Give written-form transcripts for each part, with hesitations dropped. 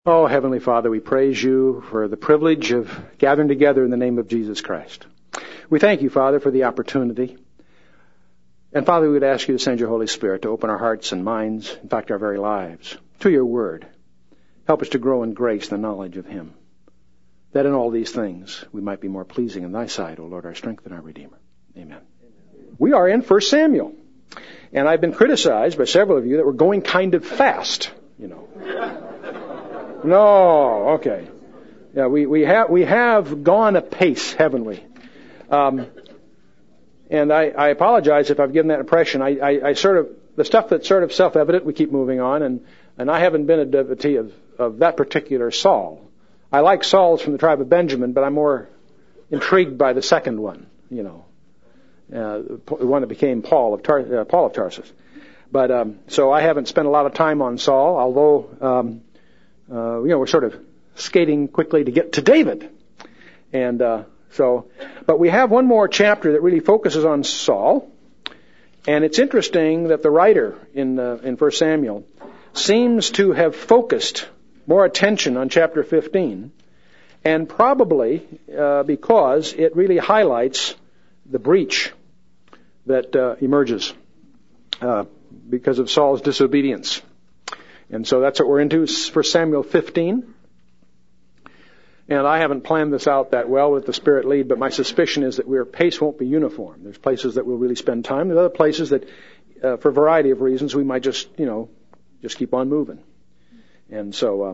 Oh, Heavenly Father, we praise you for the privilege of gathering together in the name of Jesus Christ. We thank you, Father, for the opportunity. And Father, we would ask you to send your Holy Spirit to open our hearts and minds, in fact, our very lives, to your word. Help us to grow in grace and the knowledge of him, that in all these things we might be more pleasing in thy sight, O Lord, our strength and our Redeemer. Amen. We are in 1 Samuel, and I've been criticized by several of you that we're going kind of fast, No, okay. Yeah, we have gone apace, haven't we? And I apologize if I've given that impression. I sort of, the stuff that's sort of self-evident, we keep moving on, and I haven't been a devotee of that particular Saul. I like Saul's from the tribe of Benjamin, but I'm more intrigued by the second one, the one that became Paul of Tarsus. But so I haven't spent a lot of time on Saul, although we're sort of skating quickly to get to David. And but we have one more chapter that really focuses on Saul. And it's interesting that the writer in 1 Samuel seems to have focused more attention on chapter 15, and probably because it really highlights the breach that emerges because of Saul's disobedience. And so that's what we're into, 1 Samuel 15. And I haven't planned this out that well with the Spirit lead, but my suspicion is that our pace won't be uniform. There's places that we'll really spend time. There's other places that, for a variety of reasons, we might just keep on moving. And so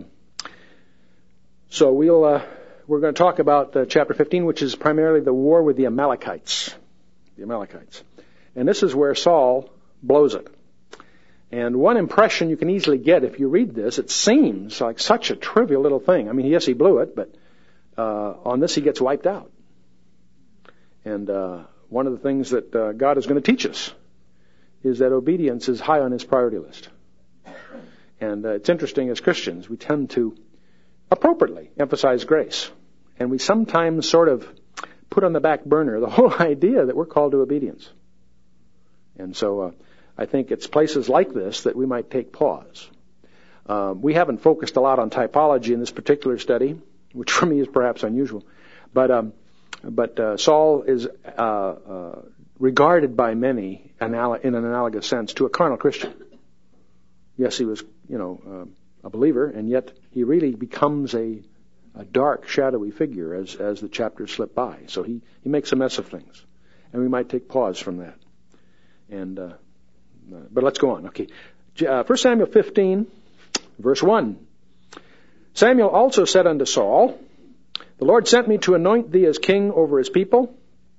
we're going to talk about chapter 15, which is primarily the war with the Amalekites. The Amalekites. And this is where Saul blows it. And one impression you can easily get if you read this, it seems like such a trivial little thing. I mean, yes, he blew it, but on this he gets wiped out. And one of the things that God is going to teach us is that obedience is high on his priority list. And it's interesting, as Christians, we tend to appropriately emphasize grace. And we sometimes sort of put on the back burner the whole idea that we're called to obedience. And so I think it's places like this that we might take pause. We haven't focused a lot on typology in this particular study, which for me is perhaps unusual. But Saul is regarded by many in an analogous sense to a carnal Christian. Yes, he was, a believer, and yet he really becomes a dark, shadowy figure as the chapters slip by. So he makes a mess of things, and we might take pause from that. And but let's go on. Okay, 1 Samuel 15, verse 1. Samuel also said unto Saul, the Lord sent me to anoint thee as king over his people,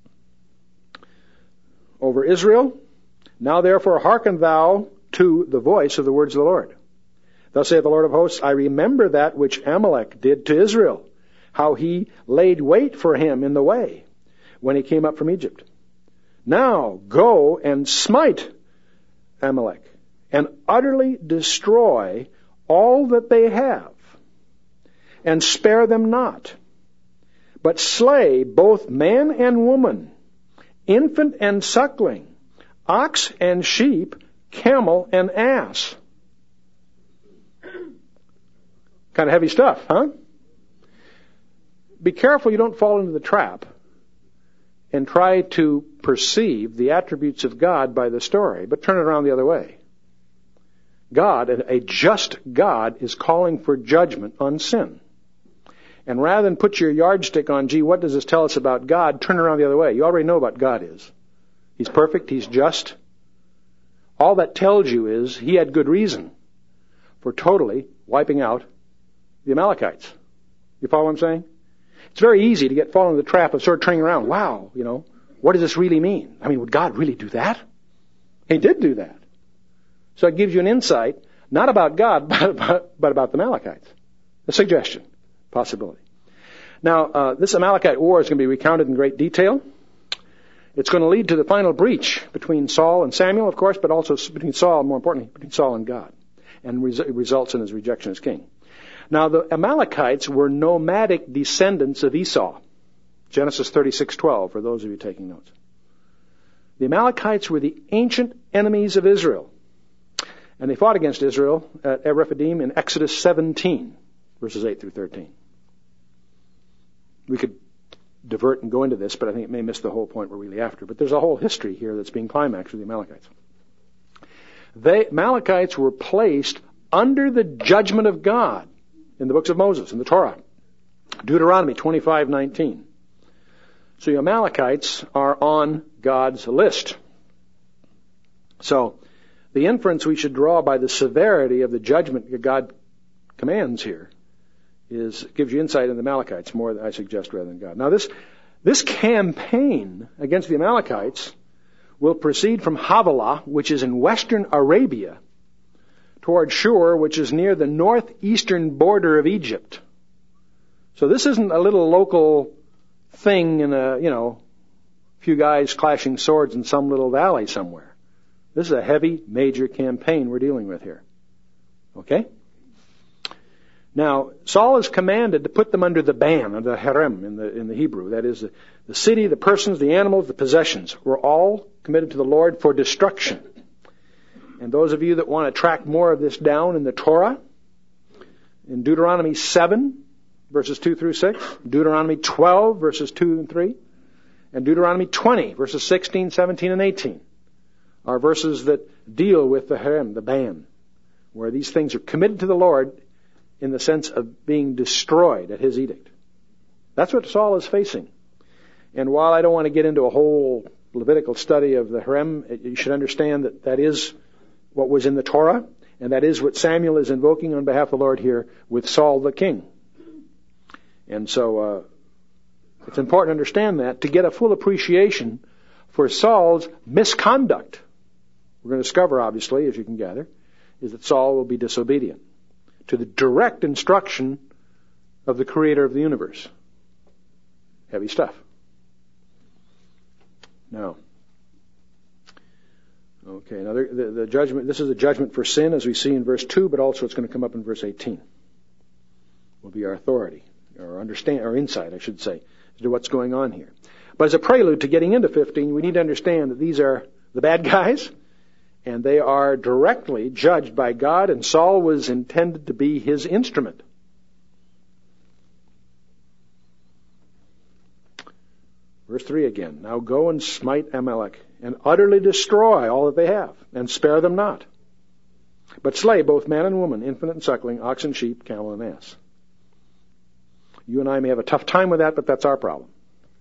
over Israel. Now therefore hearken thou to the voice of the words of the Lord. Thus saith the Lord of hosts, I remember that which Amalek did to Israel, how he laid wait for him in the way when he came up from Egypt. Now go and smite Amalek, and utterly destroy all that they have, and spare them not, but slay both man and woman, infant and suckling, ox and sheep, camel and ass. Kind of heavy stuff, huh? Be careful you don't fall into the trap and try to perceive the attributes of God by the story, but turn it around the other way. God, a just God, is calling for judgment on sin. And rather than put your yardstick on, what does this tell us about God, turn it around the other way. You already know what God is. He's perfect, he's just. All that tells you is he had good reason for totally wiping out the Amalekites. You follow what I'm saying? It's very easy to get fallen into the trap of sort of turning around. Wow, what does this really mean? I mean, would God really do that? He did do that. So it gives you an insight, not about God, but about the Amalekites. A suggestion, possibility. Now, this Amalekite war is going to be recounted in great detail. It's going to lead to the final breach between Saul and Samuel, of course, but also between Saul, more importantly, between Saul and God, and results in his rejection as king. Now, the Amalekites were nomadic descendants of Esau. Genesis 36:12, for those of you taking notes. The Amalekites were the ancient enemies of Israel. And they fought against Israel at Rephidim in Exodus 17. verses 8 through 13. We could divert and go into this, but I think it may miss the whole point we're really after. But there's a whole history here that's being climaxed with the Amalekites. Amalekites were placed under the judgment of God in the books of Moses, in the Torah. Deuteronomy 25:19. So the Amalekites are on God's list. So the inference we should draw by the severity of the judgment that God commands here gives you insight into the Amalekites more than I suggest rather than God. Now this campaign against the Amalekites will proceed from Havilah, which is in western Arabia, toward Shur, which is near the northeastern border of Egypt. So this isn't a little local thing in a few guys clashing swords in some little valley somewhere. This is a heavy, major campaign we're dealing with here. Okay? Now, Saul is commanded to put them under the ban, under the harem in the Hebrew. That is, the city, the persons, the animals, the possessions were all committed to the Lord for destruction. And those of you that want to track more of this down in the Torah, in Deuteronomy 7, verses 2 through 6, Deuteronomy 12, verses 2 and 3, and Deuteronomy 20, verses 16, 17, and 18, are verses that deal with the harem, the ban, where these things are committed to the Lord in the sense of being destroyed at his edict. That's what Saul is facing. And while I don't want to get into a whole Levitical study of the harem, you should understand that that is what was in the Torah, and that is what Samuel is invoking on behalf of the Lord here with Saul the king. And so it's important to understand that to get a full appreciation for Saul's misconduct. We're going to discover, obviously, as you can gather, is that Saul will be disobedient to the direct instruction of the creator of the universe. Heavy stuff. Now, okay, now the judgment, this is a judgment for sin, as we see in verse 2, but also it's going to come up in verse 18. Will be our authority, or insight, I should say, as to what's going on here. But as a prelude to getting into 15, we need to understand that these are the bad guys, and they are directly judged by God, and Saul was intended to be his instrument. Verse 3 again. Now go and smite Amalek, and utterly destroy all that they have, and spare them not. But slay both man and woman, infant and suckling, ox and sheep, camel and ass. You and I may have a tough time with that, but that's our problem.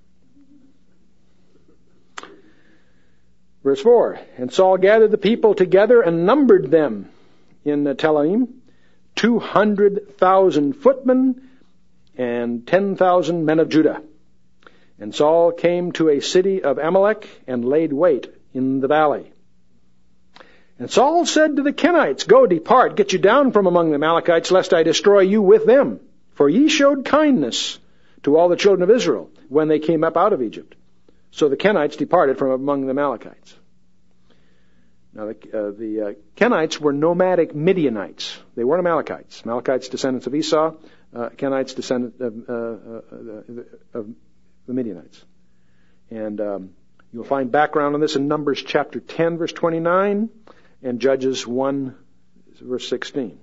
Verse 4, and Saul gathered the people together and numbered them in Telaim, 200,000 footmen and 10,000 men of Judah. And Saul came to a city of Amalek and laid wait in the valley. And Saul said to the Kenites, go, depart, get you down from among the Amalekites, lest I destroy you with them. For ye showed kindness to all the children of Israel when they came up out of Egypt. So the Kenites departed from among the Amalekites. Now, the Kenites were nomadic Midianites. They weren't Amalekites. Amalekites, descendants of Esau. Kenites, descendants of the Midianites. And you'll find background on this in Numbers chapter 10, verse 29, and Judges 1, verse 16.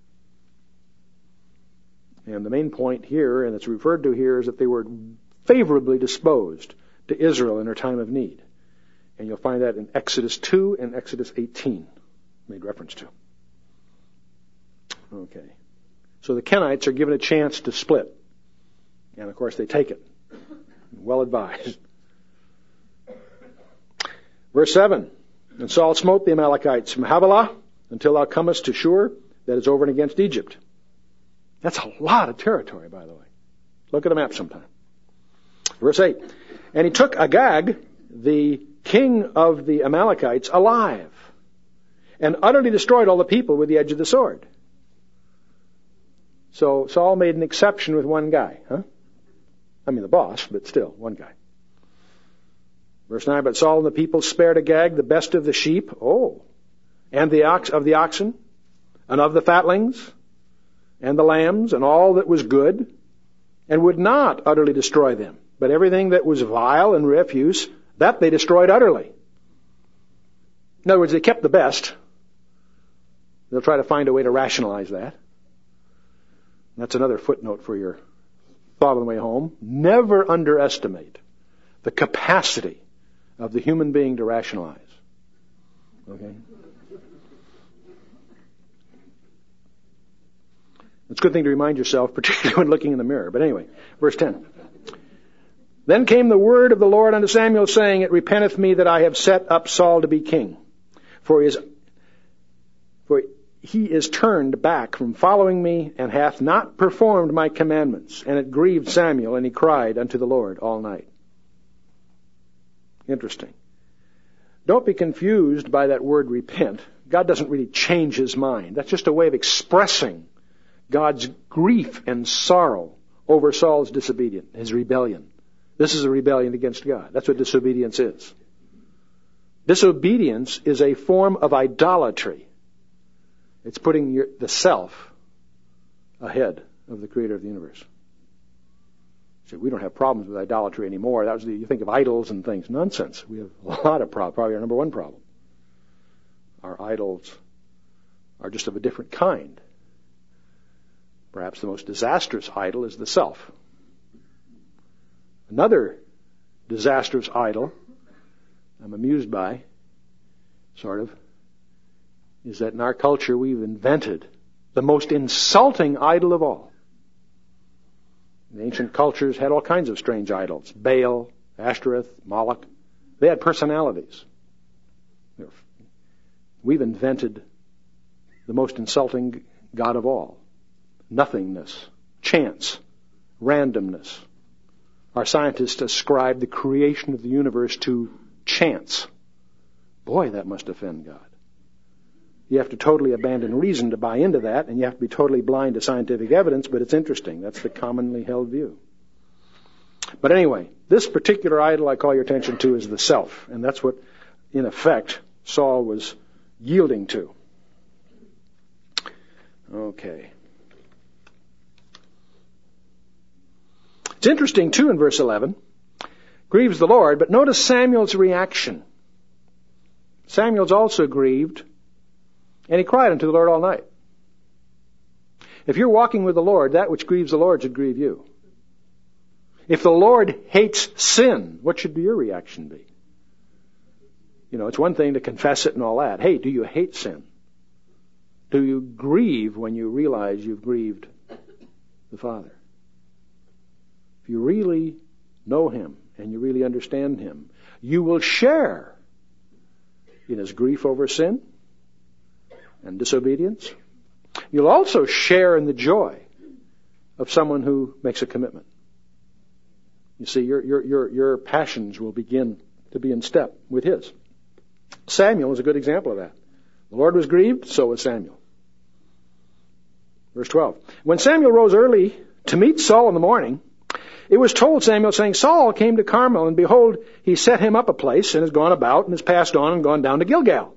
And the main point here, and it's referred to here, is that they were favorably disposed to Israel in her time of need. And you'll find that in Exodus 2 and Exodus 18, made reference to. Okay. So the Kenites are given a chance to split. And of course they take it. Well advised. Verse 7. And Saul smote the Amalekites from Havilah until thou comest to Shur, that is over and against Egypt. That's a lot of territory, by the way. Look at a map sometime. Verse 8. And he took Agag, the king of the Amalekites, alive, and utterly destroyed all the people with the edge of the sword. So Saul made an exception with one guy, I mean the boss, but still, one guy. Verse 9, but Saul and the people spared Agag the best of the sheep, and the oxen, and of the fatlings, and the lambs, and all that was good, and would not utterly destroy them. But everything that was vile and refuse, that they destroyed utterly. In other words, they kept the best. They'll try to find a way to rationalize that. That's another footnote for your thought on the way home. Never underestimate the capacity of the human being to rationalize. Okay? It's a good thing to remind yourself, particularly when looking in the mirror. But anyway, verse 10. Then came the word of the Lord unto Samuel, saying, It repenteth me that I have set up Saul to be king. For he is turned back from following me, and hath not performed my commandments. And it grieved Samuel, and he cried unto the Lord all night. Interesting. Don't be confused by that word repent. God doesn't really change his mind. That's just a way of expressing God's grief and sorrow over Saul's disobedience, his rebellion. This is a rebellion against God. That's what disobedience is. Disobedience is a form of idolatry. It's putting the self ahead of the creator of the universe. So we don't have problems with idolatry anymore. You think of idols and things. Nonsense. We have a lot of problems. Probably our number one problem. Our idols are just of a different kind. Perhaps the most disastrous idol is the self. Another disastrous idol I'm amused by, sort of, is that in our culture we've invented the most insulting idol of all. The ancient cultures had all kinds of strange idols. Baal, Ashtoreth, Moloch. They had personalities. We've invented the most insulting god of all. Nothingness, chance, randomness. Our scientists ascribe the creation of the universe to chance. Boy, that must offend God. You have to totally abandon reason to buy into that, and you have to be totally blind to scientific evidence, but it's interesting. That's the commonly held view. But anyway, this particular idol I call your attention to is the self, and that's what, in effect, Saul was yielding to. Okay. It's interesting, too, in verse 11. Grieves the Lord, but notice Samuel's reaction. Samuel's also grieved, and he cried unto the Lord all night. If you're walking with the Lord, that which grieves the Lord should grieve you. If the Lord hates sin, what should your reaction be? You know, it's one thing to confess it and all that. Hey, do you hate sin? Do you grieve when you realize you've grieved the Father? If you really know him and you really understand him, you will share in his grief over sin and disobedience. You'll also share in the joy of someone who makes a commitment. You see, your passions will begin to be in step with his. Samuel is a good example of that. The Lord was grieved, so was Samuel. Verse 12. When Samuel rose early to meet Saul in the morning, it was told Samuel, saying, Saul came to Carmel, and behold, he set him up a place, and has gone about, and has passed on, and gone down to Gilgal.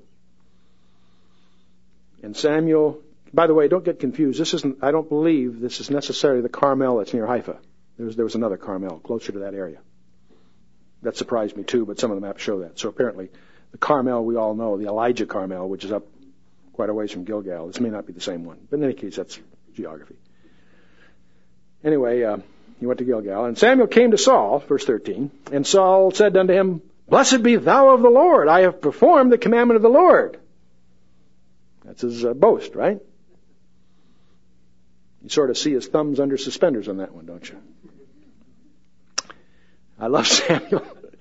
And Samuel, by the way, don't get confused. I don't believe this is necessarily the Carmel that's near Haifa. There was another Carmel closer to that area. That surprised me too, but some of the maps show that. So apparently, the Carmel we all know, the Elijah Carmel, which is up quite a ways from Gilgal. This may not be the same one, but in any case, that's geography. Anyway, he went to Gilgal, and Samuel came to Saul, verse 13, and Saul said unto him, Blessed be thou of the Lord, I have performed the commandment of the Lord. That's his boast, right? You sort of see his thumbs under suspenders on that one, don't you? I love Samuel.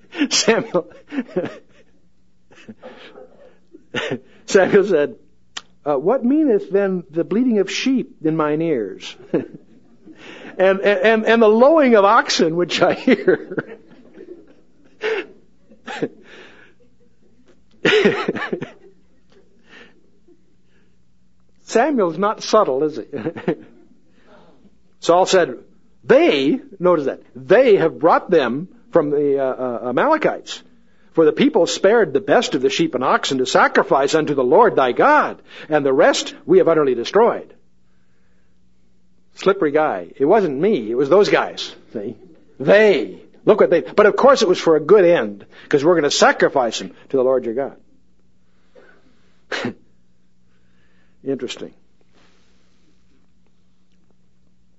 Samuel said, What meaneth then the bleating of sheep in mine ears? and the lowing of oxen which I hear. Samuel's not subtle, is he? Saul said, notice that, they have brought them from the Amalekites. For the people spared the best of the sheep and oxen to sacrifice unto the Lord thy God, and the rest we have utterly destroyed. Slippery guy. It wasn't me, it was those guys. See? They. Look what they... But of course it was for a good end, because we're going to sacrifice them to the Lord your God. Interesting.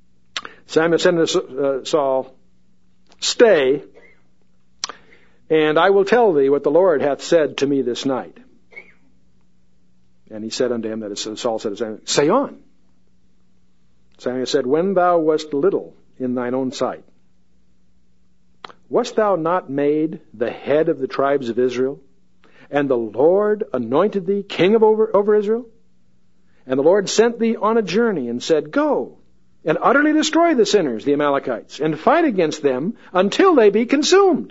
Samuel said unto Saul, Stay, and I will tell thee what the Lord hath said to me this night. And he said unto him, that is, Saul said to Samuel, Say on. Samuel said, When thou wast little in thine own sight, wast thou not made the head of the tribes of Israel? And the Lord anointed thee king over Israel? And the Lord sent thee on a journey and said, Go, and utterly destroy the sinners, the Amalekites, and fight against them until they be consumed.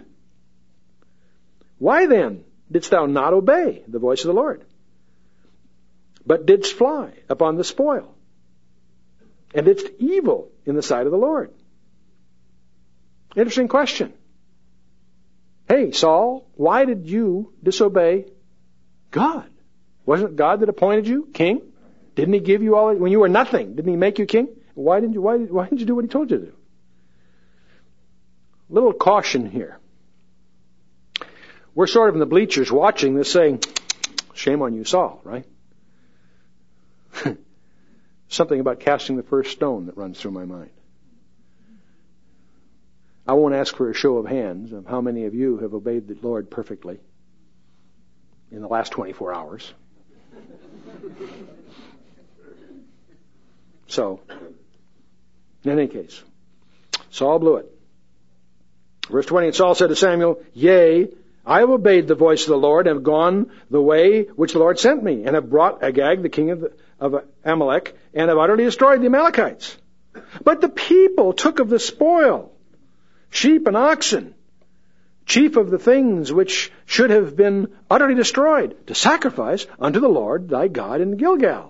Why then didst thou not obey the voice of the Lord, but didst fly upon the spoil, and didst evil in the sight of the Lord? Interesting question. Hey, Saul, why did you disobey God? Wasn't it God that appointed you king? Didn't he give you all, when you were nothing, didn't he make you king? Why didn't you do what he told you to do? Little caution here. We're sort of in the bleachers watching this saying, shame on you, Saul, right? Something about casting the first stone that runs through my mind. I won't ask for a show of hands of how many of you have obeyed the Lord perfectly in the last 24 hours. So, in any case, Saul blew it. Verse 20, And Saul said to Samuel, Yea, I have obeyed the voice of the Lord, and have gone the way which the Lord sent me, and have brought Agag, the king of Amalek, and have utterly destroyed the Amalekites. But the people took of the spoil, sheep and oxen, chief of the things which should have been utterly destroyed, to sacrifice unto the Lord thy God in Gilgal.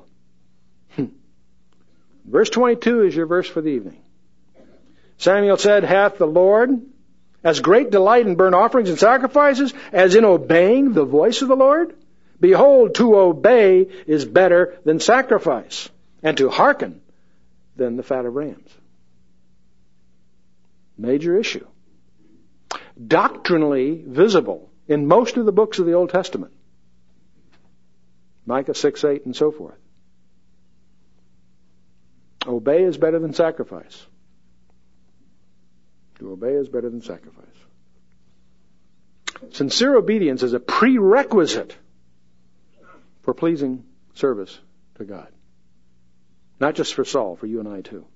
Verse 22 is your verse for the evening. Samuel said, Hath the Lord as great delight in burnt offerings and sacrifices as in obeying the voice of the Lord? Behold, to obey is better than sacrifice, and to hearken than the fat of rams. Major issue. Doctrinally visible in most of the books of the Old Testament. Micah 6:8 and so forth. Obey is better than sacrifice. To obey is better than sacrifice. Sincere obedience is a prerequisite for pleasing service to God. Not just for Saul, for you and I too.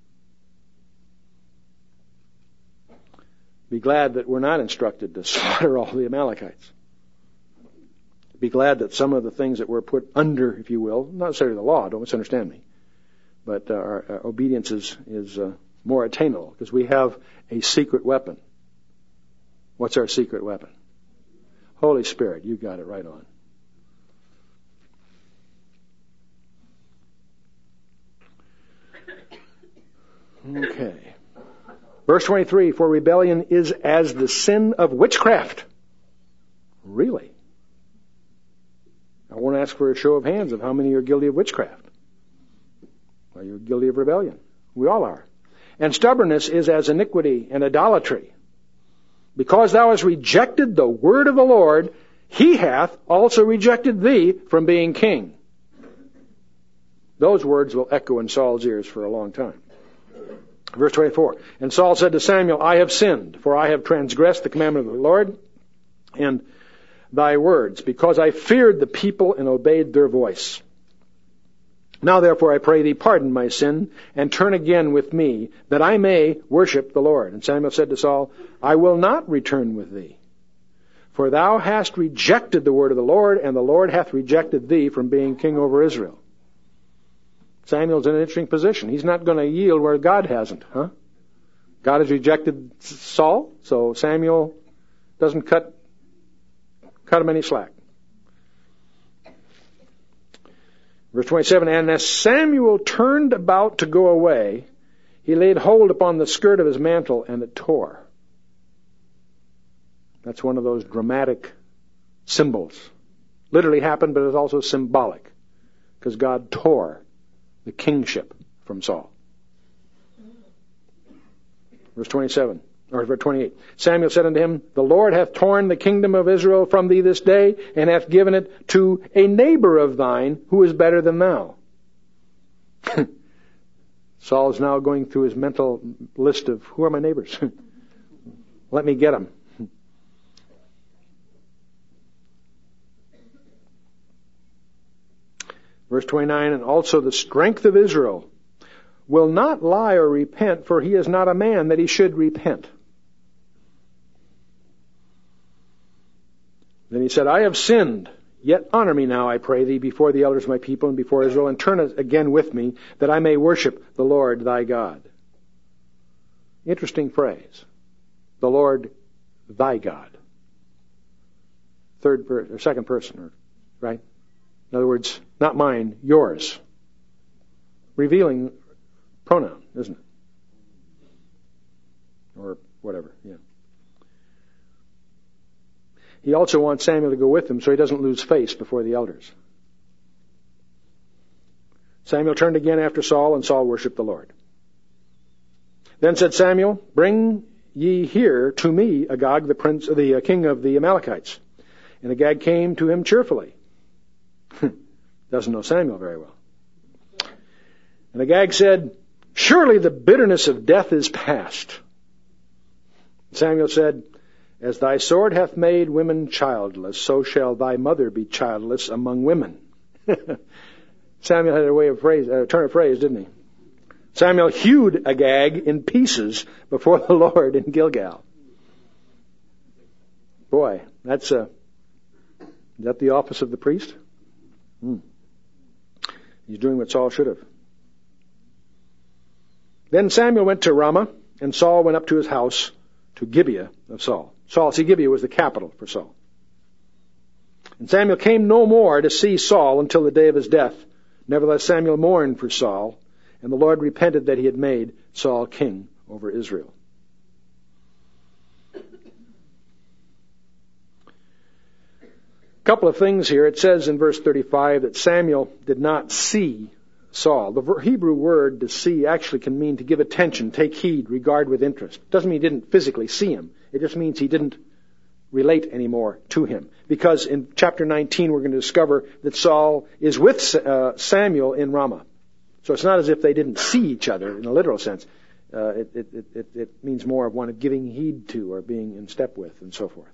Be glad that we're not instructed to slaughter all the Amalekites. Be glad that some of the things that we're put under, if you will, not necessarily the law, don't misunderstand me, but our obedience is more attainable because we have a secret weapon. What's our secret weapon? Holy Spirit. You got it right on. Okay. Verse 23, For rebellion is as the sin of witchcraft. Really? I won't ask for a show of hands of how many are guilty of witchcraft. Well, you're guilty of rebellion. We all are. And stubbornness is as iniquity and idolatry. Because thou hast rejected the word of the Lord, he hath also rejected thee from being king. Those words will echo in Saul's ears for a long time. Verse 24, And Saul said to Samuel, I have sinned, for I have transgressed the commandment of the Lord and thy words, because I feared the people and obeyed their voice. Now therefore I pray thee, pardon my sin, and turn again with me, that I may worship the Lord. And Samuel said to Saul, I will not return with thee, for thou hast rejected the word of the Lord, and the Lord hath rejected thee from being king over Israel. Samuel's in an interesting position. He's not going to yield where God hasn't, huh? God has rejected Saul, so Samuel doesn't cut him any slack. Verse 27, And as Samuel turned about to go away, he laid hold upon the skirt of his mantle, and it tore. That's one of those dramatic symbols. Literally happened, but it's also symbolic, because God tore the kingship from Saul. Verse 27, or verse 28. Samuel said unto him, The Lord hath torn the kingdom of Israel from thee this day, and hath given it to a neighbor of thine, who is better than thou. Saul is now going through his mental list of, who are my neighbors? Let me get them. Verse 29, and also the strength of Israel will not lie or repent, for he is not a man that he should repent. Then he said, I have sinned, yet honor me now, I pray thee, before the elders of my people and before Israel, and turn again with me, that I may worship the Lord thy God. Interesting phrase. The Lord thy God. Second person, right? In other words, not mine, yours. Revealing pronoun, isn't it? Or whatever, yeah. He also wants Samuel to go with him so he doesn't lose face before the elders. Samuel turned again after Saul, and Saul worshipped the Lord. Then said Samuel, bring ye here to me Agag, the king of the Amalekites. And Agag came to him cheerfully. Doesn't know Samuel very well. And Agag said, surely the bitterness of death is past. Samuel said, as thy sword hath made women childless, so shall thy mother be childless among women. Samuel had a turn of phrase, didn't he? Samuel hewed Agag in pieces before the Lord in Gilgal. Boy, is that the office of the priest? He's doing what Saul should have. Then Samuel went to Ramah, and Saul went up to his house to Gibeah of Saul. Gibeah was the capital for Saul. And Samuel came no more to see Saul until the day of his death. Nevertheless, Samuel mourned for Saul, and the Lord repented that he had made Saul king over Israel. A couple of things here. It says in verse 35 that Samuel did not see Saul. The Hebrew word to see actually can mean to give attention, take heed, regard with interest. It doesn't mean he didn't physically see him. It just means he didn't relate anymore to him. Because in chapter 19 we're going to discover that Saul is with Samuel in Ramah. So it's not as if they didn't see each other in a literal sense. It means more of one of giving heed to or being in step with and so forth.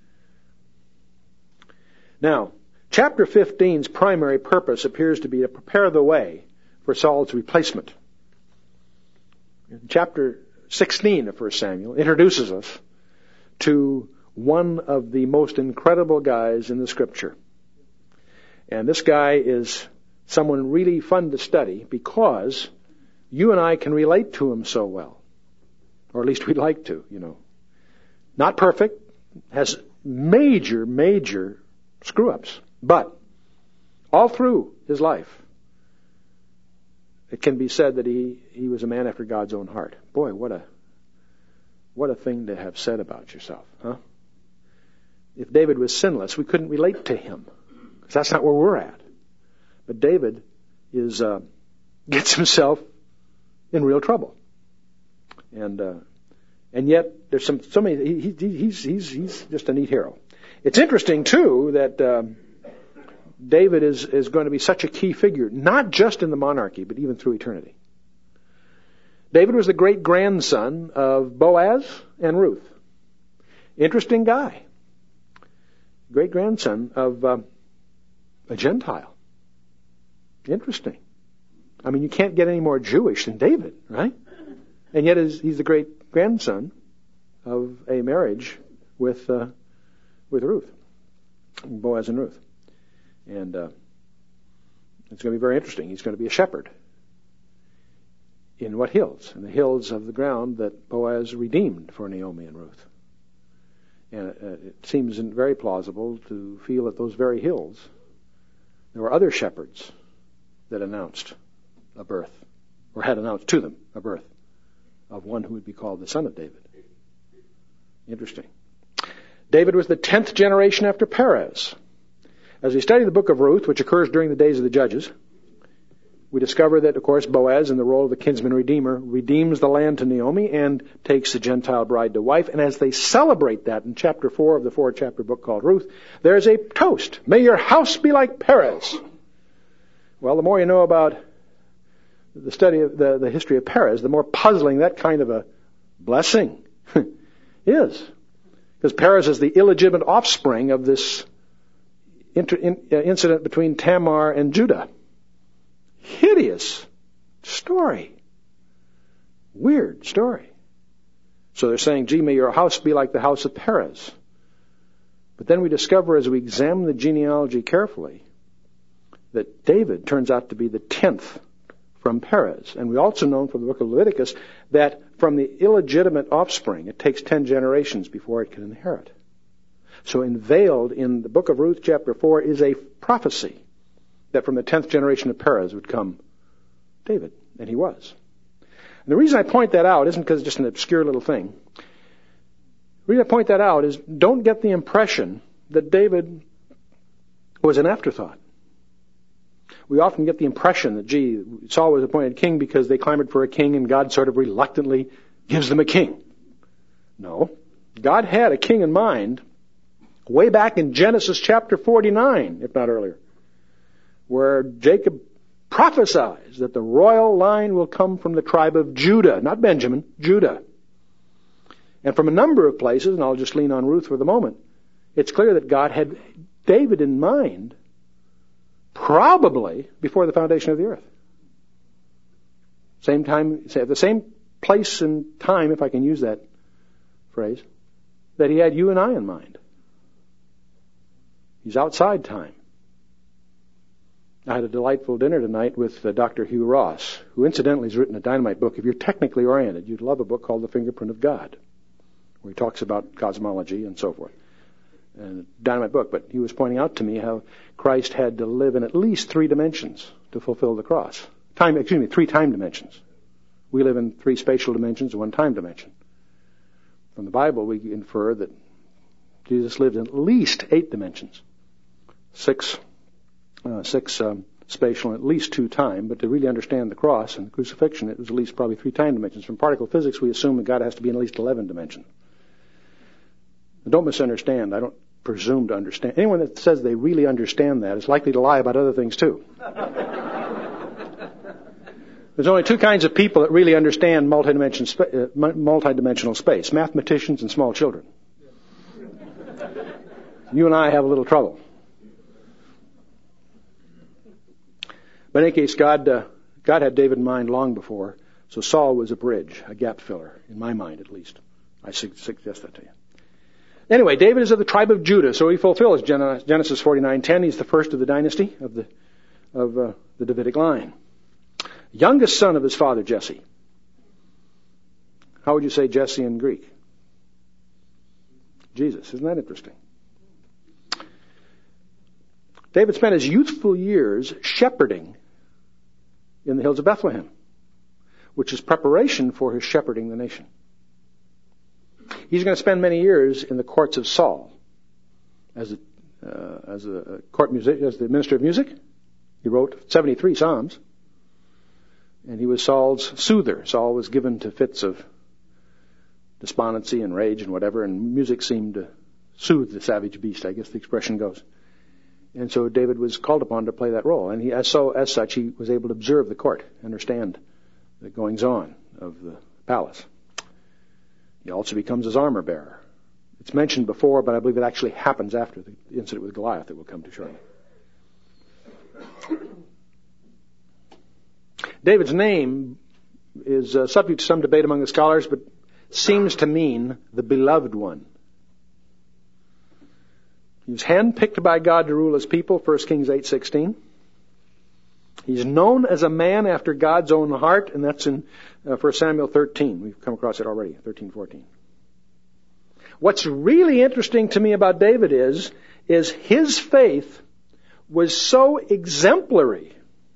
Now, chapter 15's primary purpose appears to be to prepare the way for Saul's replacement. Chapter 16 of 1 Samuel introduces us to one of the most incredible guys in the Scripture. And this guy is someone really fun to study because you and I can relate to him so well. Or at least we'd like to, Not perfect, has major screw-ups. But all through his life, it can be said that he was a man after God's own heart. Boy, what a thing to have said about yourself, huh? If David was sinless, we couldn't relate to him, because that's not where we're at. But David gets himself in real trouble, and yet there's so many. He's just a neat hero. It's interesting too that David is going to be such a key figure, not just in the monarchy, but even through eternity. David was the great-grandson of Boaz and Ruth. Interesting guy. Great-grandson of a Gentile. Interesting. I mean, you can't get any more Jewish than David, right? And yet he's the great-grandson of a marriage with Ruth, Boaz and Ruth. And it's going to be very interesting. He's going to be a shepherd. In what hills? In the hills of the ground that Boaz redeemed for Naomi and Ruth. And it seems very plausible to feel that those very hills, there were other shepherds that announced a birth, or had announced to them a birth of one who would be called the son of David. Interesting. David was the 10th generation after Perez. As we study the book of Ruth, which occurs during the days of the Judges, we discover that, of course, Boaz, in the role of the kinsman redeemer, redeems the land to Naomi and takes the Gentile bride to wife. And as they celebrate that in chapter 4 of the 4-chapter book called Ruth, there's a toast. May your house be like Perez. Well, the more you know about the study of the history of Perez, the more puzzling that kind of a blessing is. Because Perez is the illegitimate offspring of this incident between Tamar and Judah. Hideous story. Weird story. So they're saying, gee, may your house be like the house of Perez. But then we discover as we examine the genealogy carefully that David turns out to be the 10th from Perez. And we also know from the book of Leviticus that from the illegitimate offspring, it takes 10 generations before it can inherit. So unveiled in the book of Ruth, chapter 4, is a prophecy that from the 10th generation of Perez would come David. And he was. And the reason I point that out isn't because it's just an obscure little thing. The reason I point that out is don't get the impression that David was an afterthought. We often get the impression that, gee, Saul was appointed king because they clamored for a king and God sort of reluctantly gives them a king. No. God had a king in mind way back in Genesis chapter 49, if not earlier, where Jacob prophesies that the royal line will come from the tribe of Judah, not Benjamin, Judah. And from a number of places, and I'll just lean on Ruth for the moment, it's clear that God had David in mind probably before the foundation of the earth. Same time, the same place and time, if I can use that phrase, that he had you and I in mind. He's outside time. I had a delightful dinner tonight with Dr. Hugh Ross, who incidentally has written a dynamite book. If you're technically oriented, you'd love a book called The Fingerprint of God, where he talks about cosmology and so forth. And a dynamite book, but he was pointing out to me how Christ had to live in at least 3 dimensions to fulfill the cross. 3 time dimensions. We live in 3 spatial dimensions and 1 time dimension. From the Bible, we infer that Jesus lived in at least 8 dimensions. 6 spatial and at least 2 time, but to really understand the cross and the crucifixion, it was at least probably 3 time dimensions. From particle physics, we assume that God has to be in at least 11 dimensions. Don't misunderstand. I don't presume to understand. Anyone that says they really understand that is likely to lie about other things too. There's only 2 kinds of people that really understand multidimensional space: mathematicians and small children. You and I have a little trouble. But in any case, God had David in mind long before, so Saul was a bridge, a gap filler, in my mind at least. I suggest that to you. Anyway, David is of the tribe of Judah, so he fulfills Genesis 49:10. He's the first of the dynasty of the Davidic line. Youngest son of his father Jesse. How would you say Jesse in Greek? Jesus. Isn't that interesting? David spent his youthful years shepherding in the hills of Bethlehem, which is preparation for his shepherding the nation. He's going to spend many years in the courts of Saul as a court music, as the minister of music. He wrote 73 psalms, and he was Saul's soother. Saul was given to fits of despondency and rage and whatever, and music seemed to soothe the savage beast, I guess the expression goes. And so David was called upon to play that role, and as such, he was able to observe the court, understand the goings-on of the palace. He also becomes his armor bearer. It's mentioned before, but I believe it actually happens after the incident with Goliath that we'll come to shortly. David's name is subject to some debate among the scholars, but seems to mean the beloved one. He was handpicked by God to rule his people, 1 Kings 8:16. He's known as a man after God's own heart, and that's in 1 Samuel 13. We've come across it already, 13:14. What's really interesting to me about David is his faith was so exemplary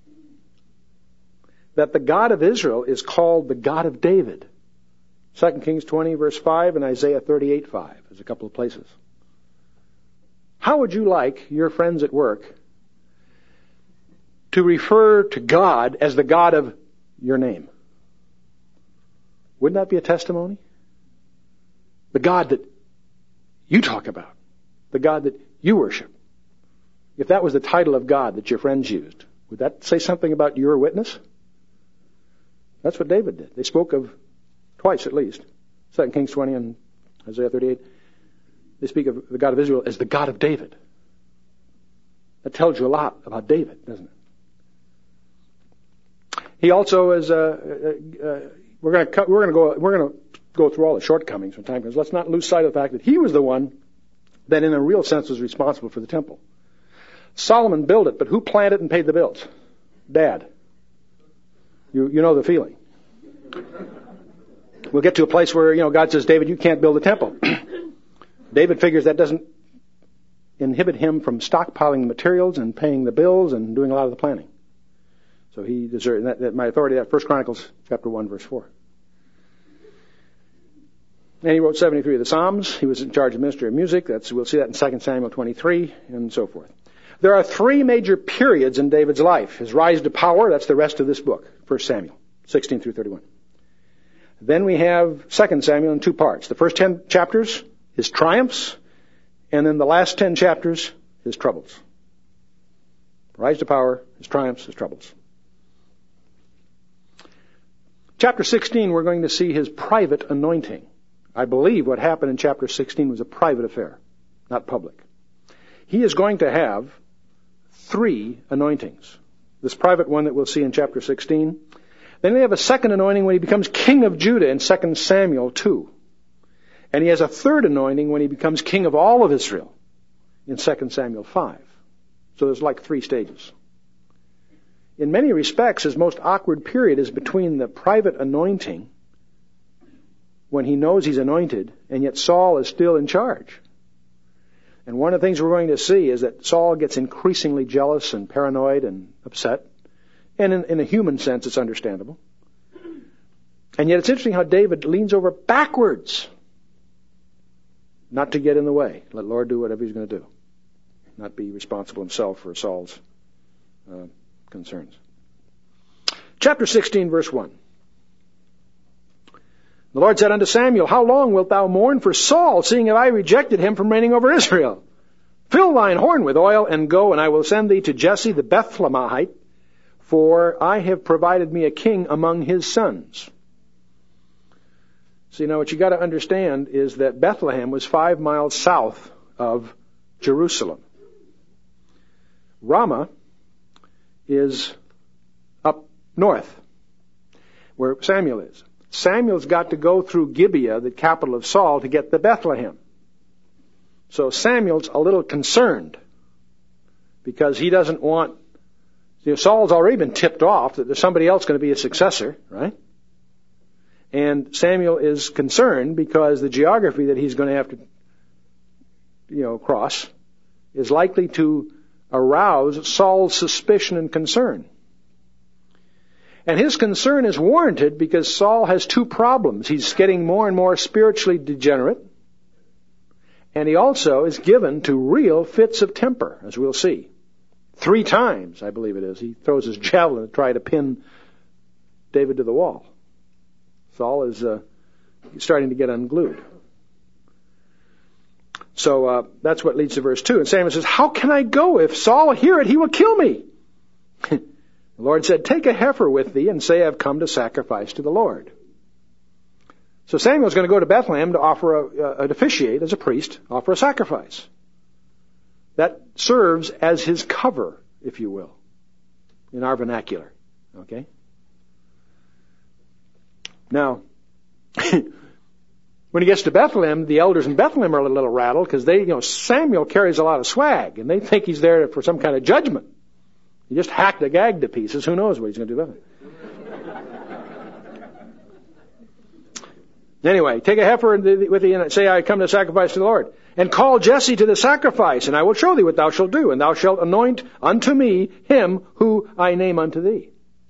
that the God of Israel is called the God of David. 2 Kings 20, verse 5, and Isaiah 38:5. There's a couple of places. How would you like your friends at work to refer to God as the God of your name? Wouldn't that be a testimony? The God that you talk about. The God that you worship. If that was the title of God that your friends used, would that say something about your witness? That's what David did. They spoke of, twice at least, 2 Kings 20 and Isaiah 38, they speak of the God of Israel as the God of David. That tells you a lot about David, doesn't it? He also is. We're going to go through all the shortcomings from time because let's not lose sight of the fact that he was the one that, in a real sense, was responsible for the temple. Solomon built it, but who planted and paid the bills? Dad. You know the feeling. We'll get to a place where God says, David, you can't build a temple. David figures that doesn't inhibit him from stockpiling the materials and paying the bills and doing a lot of the planning. So he deserved that. My authority, that 1 Chronicles chapter 1, verse 4. And he wrote 73 of the Psalms. He was in charge of ministry of music. We'll see that in 2 Samuel 23 and so forth. There are three major periods in David's life. His rise to power, that's the rest of this book, 1 Samuel, 16 through 31. Then we have 2 Samuel in two parts. The first 10 chapters, his triumphs, and then the last 10 chapters, his troubles. Rise to power, his triumphs, his troubles. Chapter 16, we're going to see his private anointing. I believe what happened in chapter 16 was a private affair, not public. He is going to have 3 anointings. This private one that we'll see in chapter 16. Then we have a second anointing when he becomes king of Judah in 2 Samuel 2. And he has a third anointing when he becomes king of all of Israel in 2 Samuel 5. So there's like 3 stages. In many respects, his most awkward period is between the private anointing, when he knows he's anointed, and yet Saul is still in charge. And one of the things we're going to see is that Saul gets increasingly jealous and paranoid and upset. And in a human sense, it's understandable. And yet it's interesting how David leans over backwards, not to get in the way. Let the Lord do whatever he's going to do. Not be responsible himself for Saul's concerns. Chapter 16, verse 1. The Lord said unto Samuel, How long wilt thou mourn for Saul, seeing that I rejected him from reigning over Israel? Fill thine horn with oil, and go, and I will send thee to Jesse the Bethlehemite, for I have provided me a king among his sons. So, what you got to understand is that Bethlehem was 5 miles south of Jerusalem. Ramah is up north, where Samuel is. Samuel's got to go through Gibeah, the capital of Saul, to get to Bethlehem. So Samuel's a little concerned because he doesn't want... Saul's already been tipped off that there's somebody else going to be a successor, right? And Samuel is concerned because the geography that he's going to have to, cross is likely to arouse Saul's suspicion and concern. And his concern is warranted because Saul has 2 problems. He's getting more and more spiritually degenerate, and he also is given to real fits of temper, as we'll see. 3 times, I believe it is, he throws his javelin to try to pin David to the wall. Saul is starting to get unglued. So that's what leads to verse 2. And Samuel says, How can I go? If Saul hear it, he will kill me. The Lord said, Take a heifer with thee and say, I've come to sacrifice to the Lord. So Samuel's going to go to Bethlehem to offer officiate as a priest, offer a sacrifice. That serves as his cover, if you will, in our vernacular. Okay? Now, when he gets to Bethlehem, the elders in Bethlehem are a little rattled because Samuel carries a lot of swag, and they think he's there for some kind of judgment. He just hacked a gag to pieces. Who knows what he's going to do with it? Anyway, take a heifer with thee and say, I come to sacrifice to the Lord. And call Jesse to the sacrifice, and I will show thee what thou shalt do. And thou shalt anoint unto me him who I name unto thee.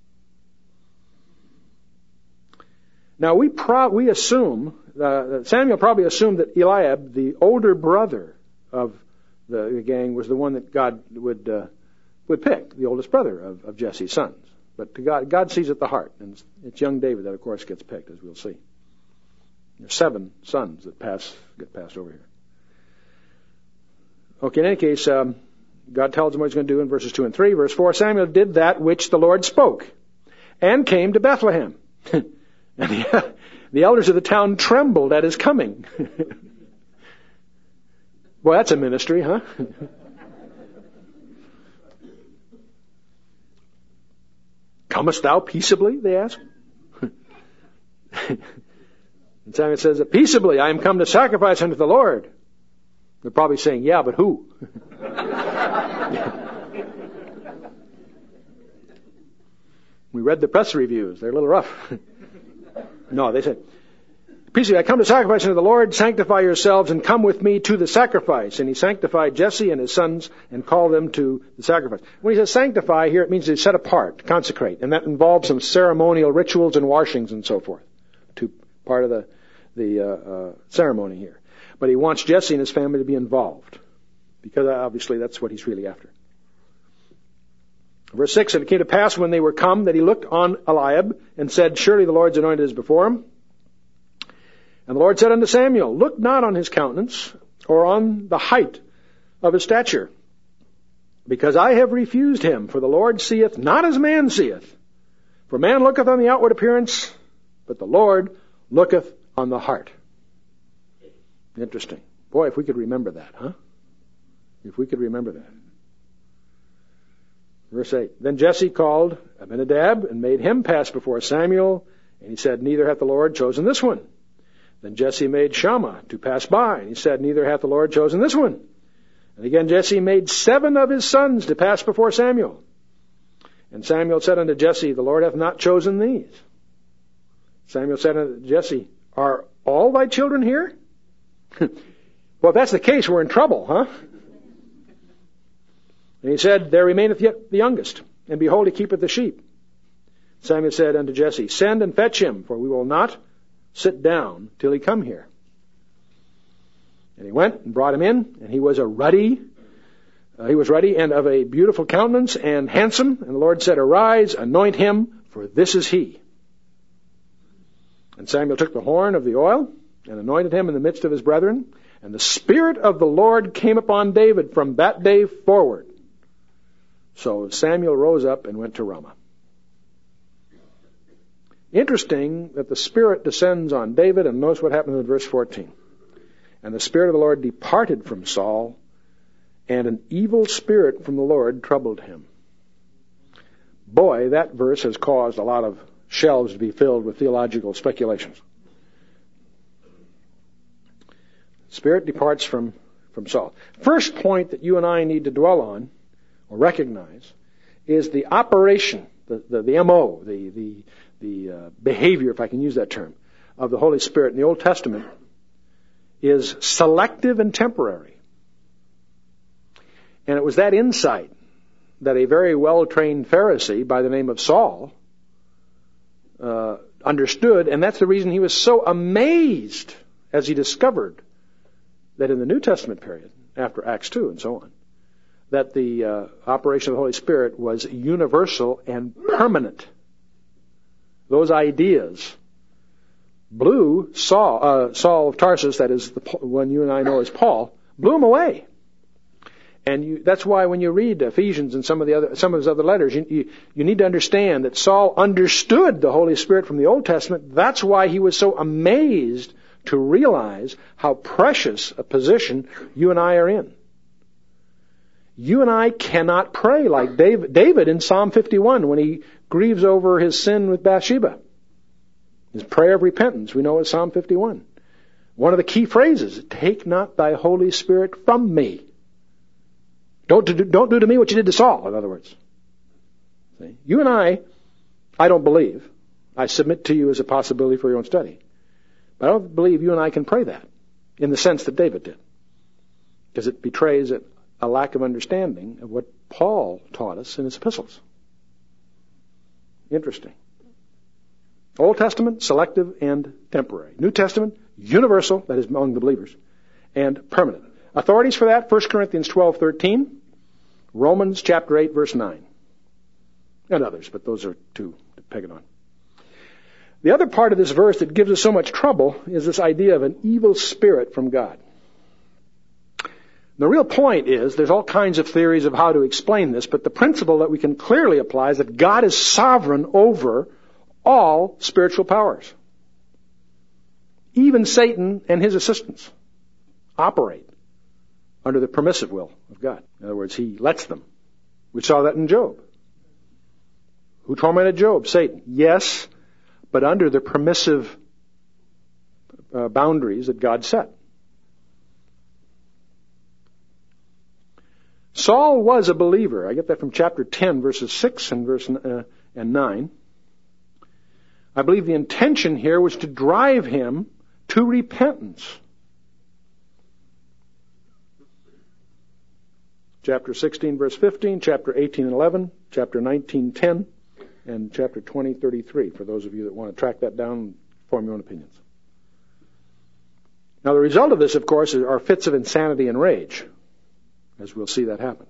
Now, we assume, Samuel probably assumed that Eliab, the older brother of the gang, was the one that God would pick, the oldest brother of Jesse's sons. But to God sees at the heart, and it's young David that, of course, gets picked, as we'll see. There's 7 sons that get passed over here. Okay, in any case, God tells him what he's going to do in verses 2 and 3. Verse 4, Samuel did that which the Lord spoke, and came to Bethlehem. And the elders of the town trembled at his coming. Boy, that's a ministry, huh? Comest thou peaceably, they asked. And Samuel says, peaceably, I am come to sacrifice unto the Lord. They're probably saying, yeah, but who? We read the press reviews. They're a little rough. No, they said, peaceably, I come to sacrifice unto the Lord. Sanctify yourselves and come with me to the sacrifice. And he sanctified Jesse and his sons and called them to the sacrifice. When he says sanctify here, it means to set apart, consecrate. And that involves some ceremonial rituals and washings and so forth. To part of the ceremony here. But he wants Jesse and his family to be involved. Because obviously that's what he's really after. Verse 6, and it came to pass when they were come that he looked on Eliab and said, surely the Lord's anointed is before him. And the Lord said unto Samuel, look not on his countenance or on the height of his stature, because I have refused him. For the Lord seeth not as man seeth. For man looketh on the outward appearance, but the Lord looketh on the heart. Interesting. Boy, if we could remember that, huh? If we could remember that. Verse 8, then Jesse called Abinadab and made him pass before Samuel, and he said, neither hath the Lord chosen this one. Then Jesse made Shammah to pass by, and he said, neither hath the Lord chosen this one. And again Jesse made 7 of his sons to pass before Samuel. And Samuel said unto Jesse, the Lord hath not chosen these. Samuel said unto Jesse, are all thy children here? Well, if that's the case, we're in trouble, huh? And he said, there remaineth yet the youngest, and behold, he keepeth the sheep. Samuel said unto Jesse, send and fetch him, for we will not sit down till he come here. And he went and brought him in, and he was ruddy and of a beautiful countenance and handsome. And the Lord said, arise, anoint him, for this is he. And Samuel took the horn of the oil and anointed him in the midst of his brethren. And the Spirit of the Lord came upon David from that day forward. So Samuel rose up and went to Ramah. Interesting that the Spirit descends on David, and notice what happens in verse 14. And the Spirit of the Lord departed from Saul, and an evil spirit from the Lord troubled him. Boy, that verse has caused a lot of shelves to be filled with theological speculations. Spirit departs from Saul. First point that you and I need to dwell on, or recognize, is the operation, the MO, the behavior, if I can use that term, of the Holy Spirit in the Old Testament is selective and temporary. And it was that insight that a very well-trained Pharisee by the name of Saul understood, and that's the reason he was so amazed as he discovered that in the New Testament period, after Acts 2 and so on, that the operation of the Holy Spirit was universal and permanent. Those ideas blew Saul of Tarsus, that is the one you and I know as Paul, blew him away. And that's why when you read Ephesians and some of his other letters, you need to understand that Saul understood the Holy Spirit from the Old Testament. That's why he was so amazed to realize how precious a position you and I are in. You and I cannot pray like David in Psalm 51 when he grieves over his sin with Bathsheba. His prayer of repentance, we know, is Psalm 51. One of the key phrases, take not thy Holy Spirit from me. Don't do to me what you did to Saul, in other words. See? You and I don't believe, I submit to you as a possibility for your own study, but I don't believe you and I can pray that in the sense that David did. Because it betrays a lack of understanding of what Paul taught us in his epistles. Interesting. Old Testament, selective and temporary. New Testament, universal, that is among the believers, and permanent. Authorities for that, 1 Corinthians 12:13, Romans chapter 8, verse 9, and others, but those are two to peg it on. The other part of this verse that gives us so much trouble is this idea of an evil spirit from God. The real point is, there's all kinds of theories of how to explain this, but the principle that we can clearly apply is that God is sovereign over all spiritual powers. Even Satan and his assistants operate under the permissive will of God. In other words, he lets them. We saw that in Job. Who tormented Job? Satan. Yes, but under the permissive boundaries that God set. Saul was a believer. I get that from chapter 10, verses 6 and 9. I believe the intention here was to drive him to repentance. Chapter 16, verse 15, chapter 18 and 11, chapter 19, 10, and chapter 20, 33, for those of you that want to track that down and form your own opinions. Now, the result of this, of course, are fits of insanity and rage, as we'll see that happen.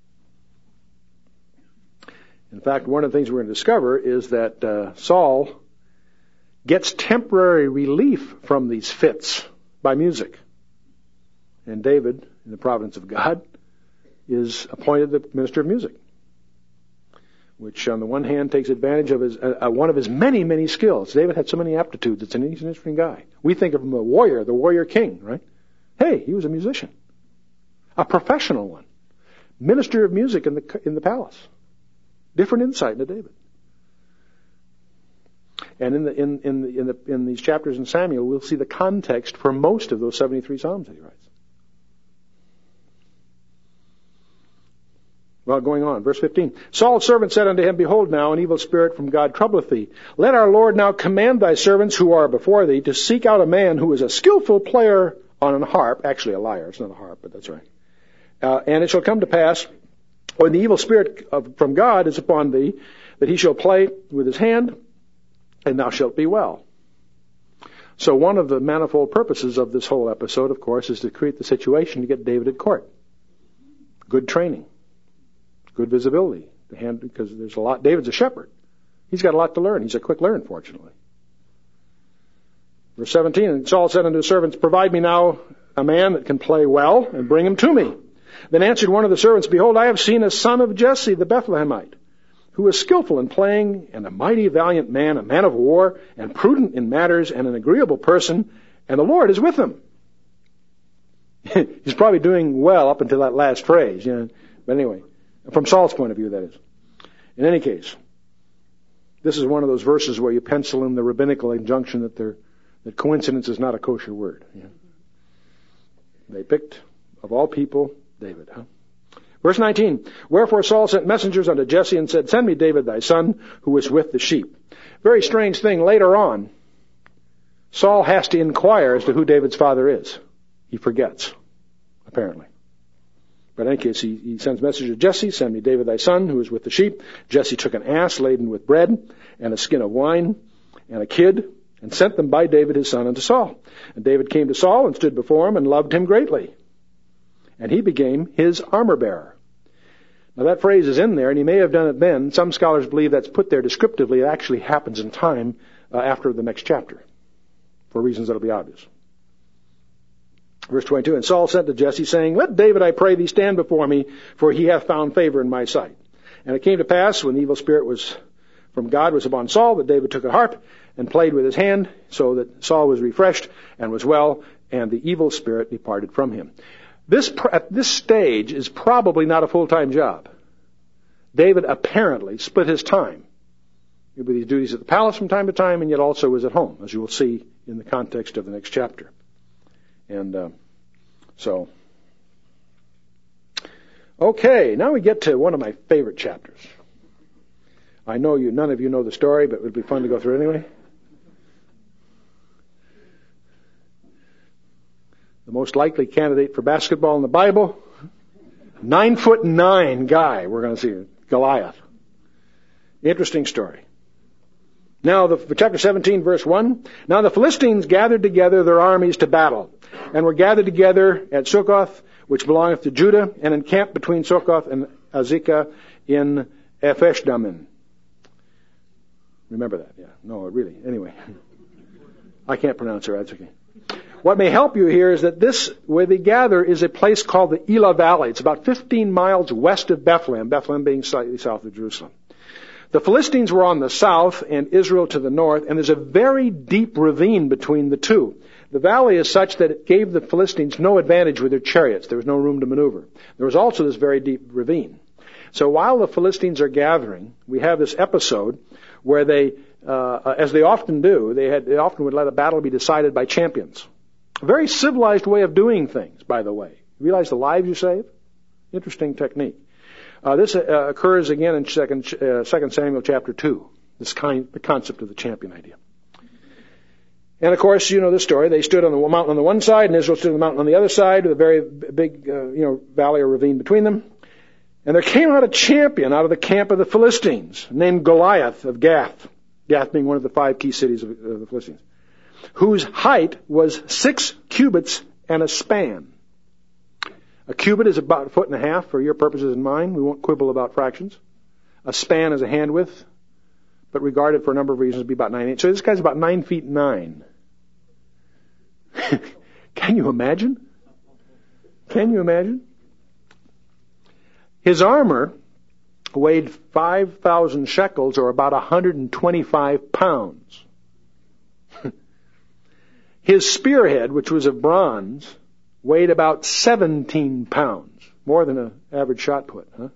In fact, one of the things we're going to discover is that Saul gets temporary relief from these fits by music. And David, in the providence of God, is appointed the minister of music, which on the one hand takes advantage of his one of his many, many skills. David had so many aptitudes. He's an interesting guy. We think of him a warrior, the warrior king, right? Hey, he was a musician, a professional one, minister of music in the palace. Different insight into David. And in these chapters in Samuel, we'll see the context for most of those 73 psalms that he writes. Well, going on, verse 15. Saul's servant said unto him, Behold now, an evil spirit from God troubleth thee. Let our Lord now command thy servants who are before thee to seek out a man who is a skillful player on an harp. Actually a lyre, it's not a harp, but that's right. And it shall come to pass, when the evil spirit from God is upon thee, that he shall play with his hand, and thou shalt be well. So one of the manifold purposes of this whole episode, of course, is to create the situation to get David at court. Good training. Good visibility. Because there's a lot. David's a shepherd. He's got a lot to learn. He's a quick learner, fortunately. Verse 17, and Saul said unto his servants, Provide me now a man that can play well, and bring him to me. Then answered one of the servants, Behold, I have seen a son of Jesse the Bethlehemite, who is skillful in playing, and a mighty valiant man, a man of war, and prudent in matters, and an agreeable person, and the Lord is with him. He's probably doing well up until that last phrase, you know. But anyway, from Saul's point of view, that is. In any case, this is one of those verses where you pencil in the rabbinical injunction that coincidence is not a kosher word. You know. They picked, of all people, David. Verse 19, Wherefore Saul sent messengers unto Jesse and said, Send me David thy son, who is with the sheep. Very strange thing, later on, Saul has to inquire as to who David's father is. He forgets, apparently. But in any case, he sends message to Jesse, Send me David thy son, who is with the sheep. Jesse took an ass laden with bread, and a skin of wine, and a kid, and sent them by David his son unto Saul. And David came to Saul, and stood before him, and loved him greatly. And he became his armor-bearer. Now that phrase is in there, and he may have done it then. Some scholars believe that's put there descriptively. It actually happens in time after the next chapter, for reasons that will be obvious. Verse 22, And Saul sent to Jesse, saying, Let David, I pray thee, stand before me, for he hath found favor in my sight. And it came to pass, when the evil spirit was from God was upon Saul, that David took a harp and played with his hand, so that Saul was refreshed and was well, and the evil spirit departed from him. At this stage is probably not a full-time job. David apparently split his time with his duties at the palace from time to time, and yet also was at home, as you will see in the context of the next chapter. And okay, now we get to one of my favorite chapters. I know none of you know the story, but it would be fun to go through anyway. The most likely candidate for basketball in the Bible, 9'9" guy, we're going to see, Goliath. Interesting story. Now, chapter 17, verse 1. Now the Philistines gathered together their armies to battle, and were gathered together at Succoth, which belongeth to Judah, and encamped between Succoth and Azekah in Ephesdammim. Remember that? Yeah. No, really. Anyway. I can't pronounce it. That's okay. What may help you here is that this, where they gather, is a place called the Elah Valley. It's about 15 miles west of Bethlehem, Bethlehem being slightly south of Jerusalem. The Philistines were on the south and Israel to the north, and there's a very deep ravine between the two. The valley is such that it gave the Philistines no advantage with their chariots. There was no room to maneuver. There was also this very deep ravine. So while the Philistines are gathering, we have this episode where they, as they often do, they often would let a battle be decided by champions. A very civilized way of doing things, by the way. Realize the lives you save? Interesting technique. This occurs again in 2 Samuel chapter 2, the concept of the champion idea. And of course, you know the story. They stood on the mountain on the one side, and Israel stood on the mountain on the other side, with a very big, valley or ravine between them. And there came out a champion out of the camp of the Philistines, named Goliath of Gath. Gath being one of the 5 key cities of the Philistines, whose height was 6 cubits and a span. A cubit is about 1.5 feet for your purposes and mine. We won't quibble about fractions. A span is a hand width, but regarded for a number of reasons to be about 9 inches. So this guy's about 9 feet 9. Can you imagine? Can you imagine? His armor weighed 5,000 shekels, or about 125 pounds. His spearhead, which was of bronze, weighed about 17 pounds, more than an average shot put, huh?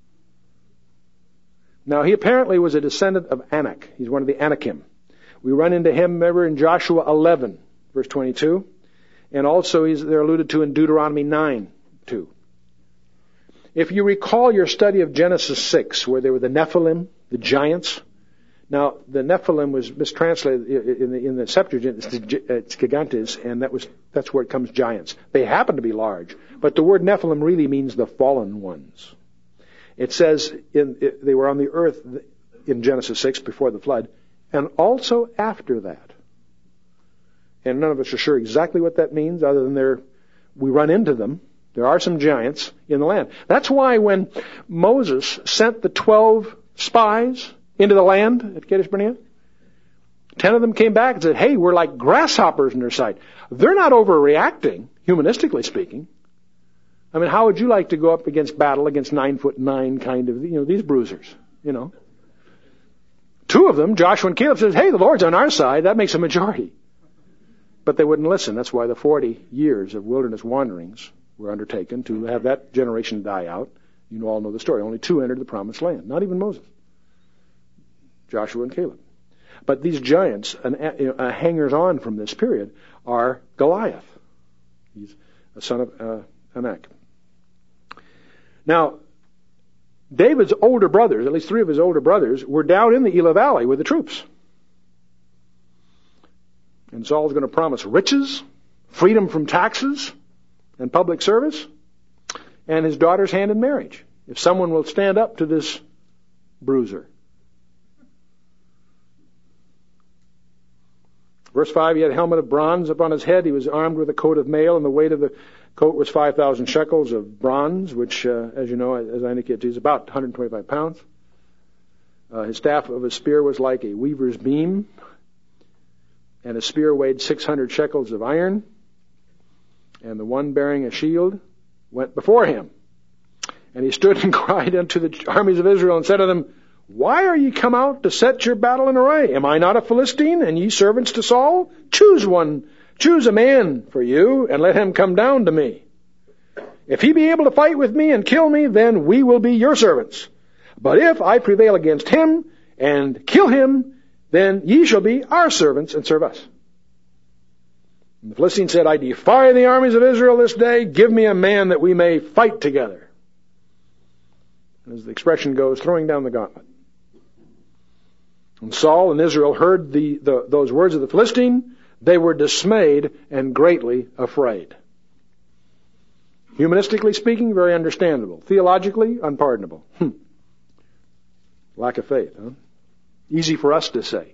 Now, he apparently was a descendant of Anak. He's one of the Anakim. We run into him, remember, in Joshua 11, verse 22, and also they're alluded to in Deuteronomy 9:2. If you recall your study of Genesis 6, where there were the Nephilim, the giants. Now, the Nephilim was mistranslated in the Septuagint. It's gigantes, and that's where it comes giants. They happen to be large, but the word Nephilim really means the fallen ones. It says they were on the earth in Genesis 6 before the flood, and also after that. And none of us are sure exactly what that means, other than we run into them. There are some giants in the land. That's why when Moses sent the 12 spies into the land at Kadesh Barnea, 10 of them came back and said, hey, we're like grasshoppers in their sight. They're not overreacting, humanistically speaking. I mean, how would you like to go up against battle against 9'9" kind of, these bruisers, 2 of them, Joshua and Caleb, says, hey, the Lord's on our side. That makes a majority. But they wouldn't listen. That's why the 40 years of wilderness wanderings were undertaken, to have that generation die out. You all know the story. Only 2 entered the promised land. Not even Moses. Joshua and Caleb. But these giants, hangers-on from this period, are Goliath. He's a son of Anak. Now, David's older brothers, at least 3 of his older brothers, were down in the Elah Valley with the troops. And Saul's going to promise riches, freedom from taxes, and public service, and his daughter's hand in marriage, if someone will stand up to this bruiser. Verse 5, he had a helmet of bronze upon his head. He was armed with a coat of mail, and the weight of the coat was 5,000 shekels of bronze, which, as you know, as I indicated, is about 125 pounds. His staff of his spear was like a weaver's beam, and his spear weighed 600 shekels of iron, and the one bearing a shield went before him. And he stood and cried unto the armies of Israel and said to them, why are ye come out to set your battle in array? Am I not a Philistine, and ye servants to Saul? Choose a man for you, and let him come down to me. If he be able to fight with me and kill me, then we will be your servants. But if I prevail against him and kill him, then ye shall be our servants and serve us. And the Philistine said, I defy the armies of Israel this day. Give me a man that we may fight together. As the expression goes, throwing down the gauntlet. When Saul and Israel heard those words of the Philistine, they were dismayed and greatly afraid. Humanistically speaking, very understandable. Theologically, unpardonable. Lack of faith, huh? Easy for us to say.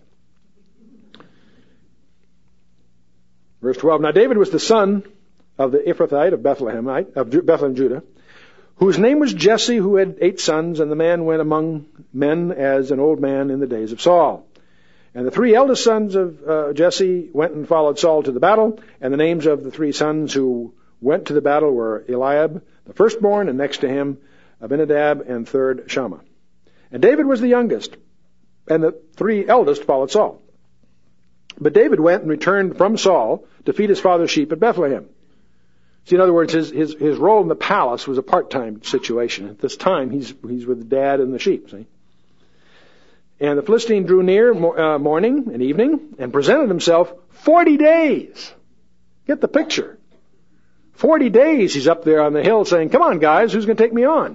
Verse 12, now David was the son of the Ephrathite of Bethlehem, Judah, whose name was Jesse, who had 8 sons, and the man went among men as an old man in the days of Saul. And the 3 eldest sons of Jesse went and followed Saul to the battle, and the names of the 3 sons who went to the battle were Eliab, the firstborn, and next to him Abinadab, and third Shammah. And David was the youngest, and the 3 eldest followed Saul. But David went and returned from Saul to feed his father's sheep at Bethlehem. See, in other words, his role in the palace was a part-time situation. At this time, he's with the dad and the sheep, see? And the Philistine drew near morning and evening and presented himself 40 days. Get the picture. 40 days he's up there on the hill saying, come on, guys, who's going to take me on?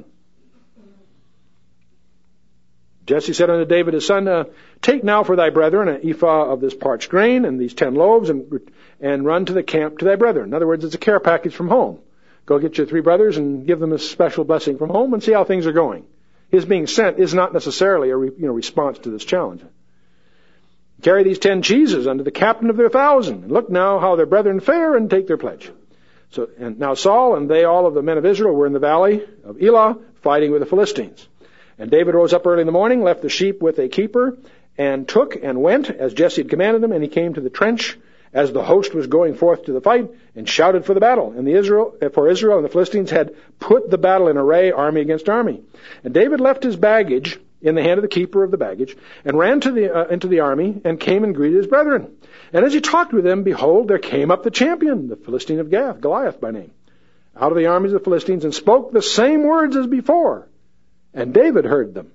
Jesse said unto David his son, take now for thy brethren an ephah of this parched grain and these 10 loaves and run to the camp to thy brethren. In other words, it's a care package from home. Go get your 3 brothers and give them a special blessing from home and see how things are going. His being sent is not necessarily a response to this challenge. Carry these 10 cheeses unto the captain of their 1,000, and look now how their brethren fare, and take their pledge. So, and now Saul and they, all of the men of Israel, were in the valley of Elah, fighting with the Philistines. And David rose up early in the morning, left the sheep with a keeper, and took and went, as Jesse had commanded him, and he came to the trench as the host was going forth to the fight, and shouted for the battle. And Israel and the Philistines had put the battle in array, army against army. And David left his baggage in the hand of the keeper of the baggage, and ran into the army, and came and greeted his brethren. And as he talked with them, behold, there came up the champion, the Philistine of Gath, Goliath by name, out of the armies of the Philistines, and spoke the same words as before. And David heard them.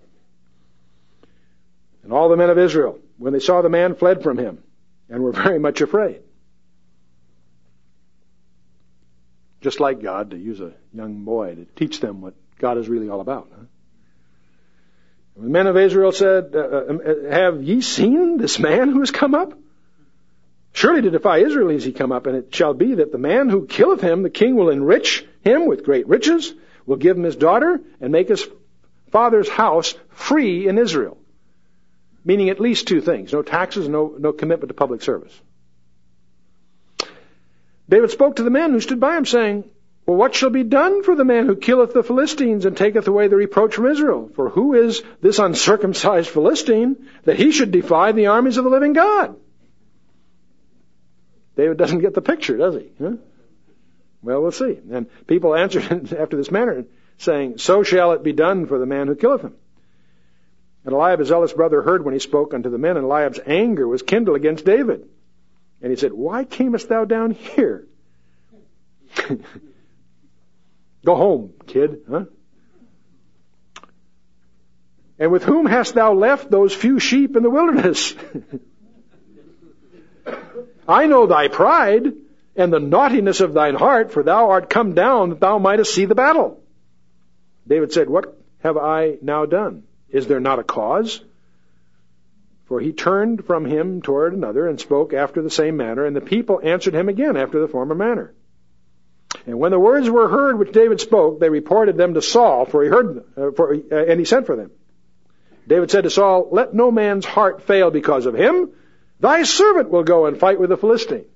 And all the men of Israel, when they saw the man, fled from him, and were very much afraid. Just like God, to use a young boy to teach them what God is really all about. Huh? The men of Israel said, have ye seen this man who has come up? Surely to defy Israel is he come up, and it shall be that the man who killeth him, the king will enrich him with great riches, will give him his daughter, and make his father's house free in Israel. Meaning at least 2 things. No taxes, no commitment to public service. David spoke to the men who stood by him, saying, well, what shall be done for the man who killeth the Philistines and taketh away the reproach from Israel? For who is this uncircumcised Philistine that he should defy the armies of the living God? David doesn't get the picture, does he? Huh? Well, we'll see. And people answered after this manner, saying, so shall it be done for the man who killeth him. And Eliab, his eldest brother, heard when he spoke unto the men, and Eliab's anger was kindled against David. And he said, why camest thou down here? Go home, kid. Huh? And with whom hast thou left those few sheep in the wilderness? I know thy pride and the naughtiness of thine heart, for thou art come down that thou mightest see the battle. David said, what have I now done? Is there not a cause? For he turned from him toward another and spoke after the same manner, and the people answered him again after the former manner. And when the words were heard which David spoke, they reported them to Saul, for he heard them, and he sent for them. David said to Saul, let no man's heart fail because of him. Thy servant will go and fight with the Philistine.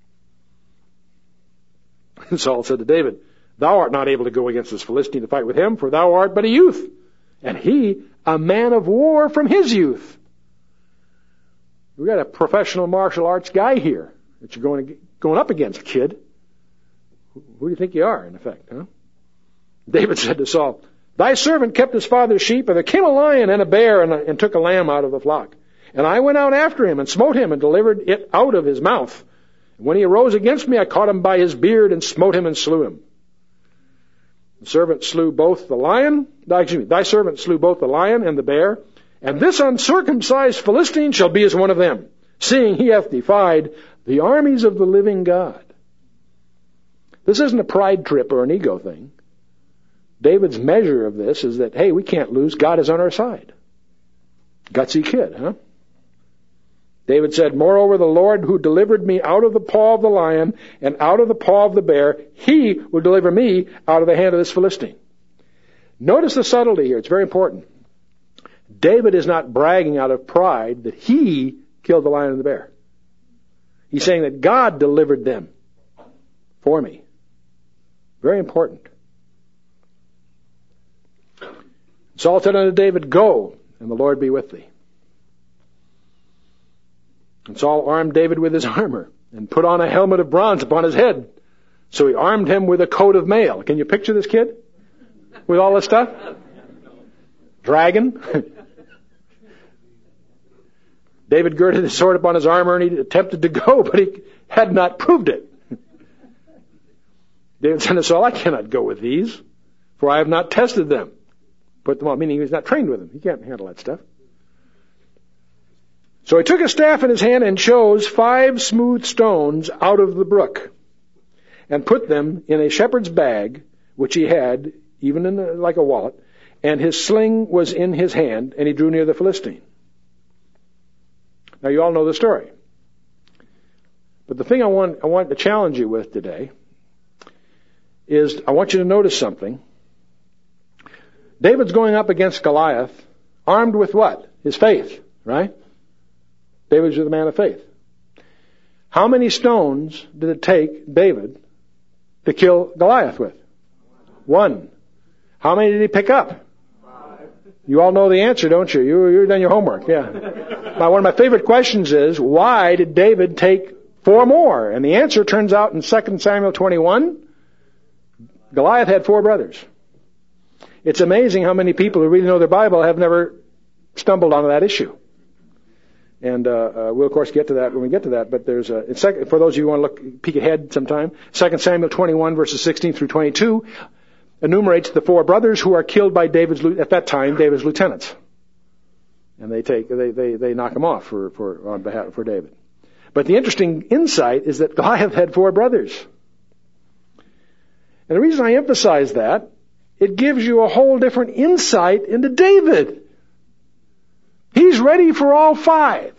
And Saul said to David, thou art not able to go against this Philistine to fight with him, for thou art but a youth, and he a man of war from his youth. We've got a professional martial arts guy here that you're going up against, kid. Who do you think you are, in effect? Huh? David said to Saul, thy servant kept his father's sheep, and there came a lion and a bear and took a lamb out of the flock. And I went out after him and smote him and delivered it out of his mouth. And when he arose against me, I caught him by his beard and smote him and slew him. Thy servant slew both the lion and the bear, and this uncircumcised Philistine shall be as one of them, seeing he hath defied the armies of the living God. This isn't a pride trip or an ego thing. David's measure of this is that, hey, we can't lose. God is on our side. Gutsy kid, huh? David said, moreover, the Lord who delivered me out of the paw of the lion and out of the paw of the bear, he will deliver me out of the hand of this Philistine. Notice the subtlety here. It's very important. David is not bragging out of pride that he killed the lion and the bear. He's saying that God delivered them for me. Very important. Saul said unto David, go, and the Lord be with thee. And Saul armed David with his armor and put on a helmet of bronze upon his head. So he armed him with a coat of mail. Can you picture this kid with all this stuff? Dragon. David girded his sword upon his armor, and he attempted to go, but he had not proved it. David said to Saul, I cannot go with these, for I have not tested them. Put them on, meaning he was not trained with them. He can't handle that stuff. So he took a staff in his hand and chose 5 smooth stones out of the brook and put them in a shepherd's bag, which he had, even in like a wallet, and his sling was in his hand, and he drew near the Philistine. Now you all know the story. But the thing I want to challenge you with today is I want you to notice something. David's going up against Goliath, armed with what? His faith, right? David's the man of faith. How many stones did it take David to kill Goliath with? 1. How many did he pick up? 5. You all know the answer, don't you? You've done your homework, yeah. Now, one of my favorite questions is, why did David take 4 more? And the answer turns out in 2 Samuel 21, Goliath had 4 brothers. It's amazing how many people who really know their Bible have never stumbled onto that issue. And we'll, of course, get to that when we get to that. But there's for those of you who want to peek ahead sometime, 2 Samuel 21, verses 16 through 22, enumerates the 4 brothers who are killed by David's lieutenants. And they knock him off for David. But the interesting insight is that Goliath had 4 brothers. And the reason I emphasize that, it gives you a whole different insight into David. He's ready for all 5.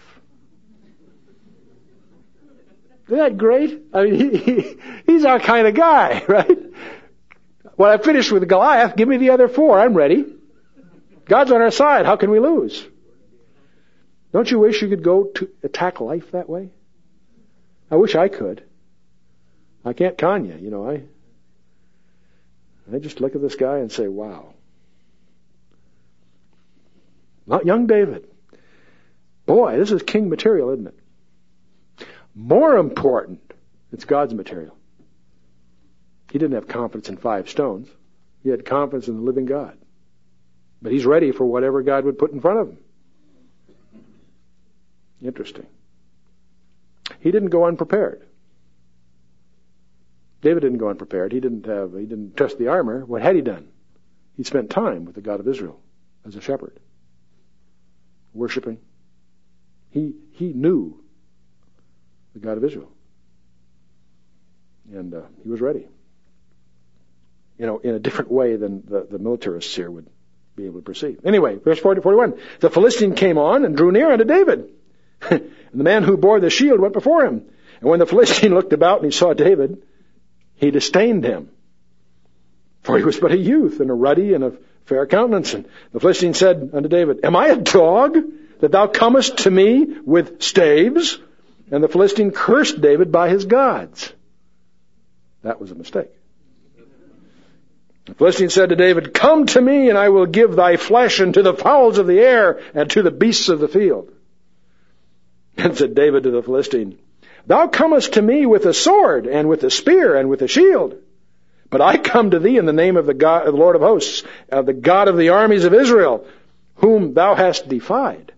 Isn't that great? I mean, he's our kind of guy, right? When I finish with Goliath, give me the other 4. I'm ready. God's on our side. How can we lose? Don't you wish you could go to attack life that way? I wish I could. I can't con you, I just look at this guy and say, wow. Not young David. Boy, this is king material, isn't it? More important, it's God's material. He didn't have confidence in 5 stones. He had confidence in the living God. But he's ready for whatever God would put in front of him. Interesting. He didn't go unprepared. David didn't go unprepared. He didn't trust the armor. What had he done? He spent time with the God of Israel as a shepherd, worshiping. He knew the God of Israel, and he was ready. In a different way than the militarists here would be able to perceive. Anyway, verse 40-41. The Philistine came on and drew near unto David. And the man who bore the shield went before him. And when the Philistine looked about and he saw David, he disdained him. For he was but a youth, and a ruddy and of fair countenance. And the Philistine said unto David, Am I a dog, that thou comest to me with staves? And the Philistine cursed David by his gods. That was a mistake. The Philistine said to David, Come to me, and I will give thy flesh unto the fowls of the air, and to the beasts of the field. And said David to the Philistine, Thou comest to me with a sword, and with a spear, and with a shield. But I come to thee in the name of the God, of the Lord of hosts, of the God of the armies of Israel, whom thou hast defied.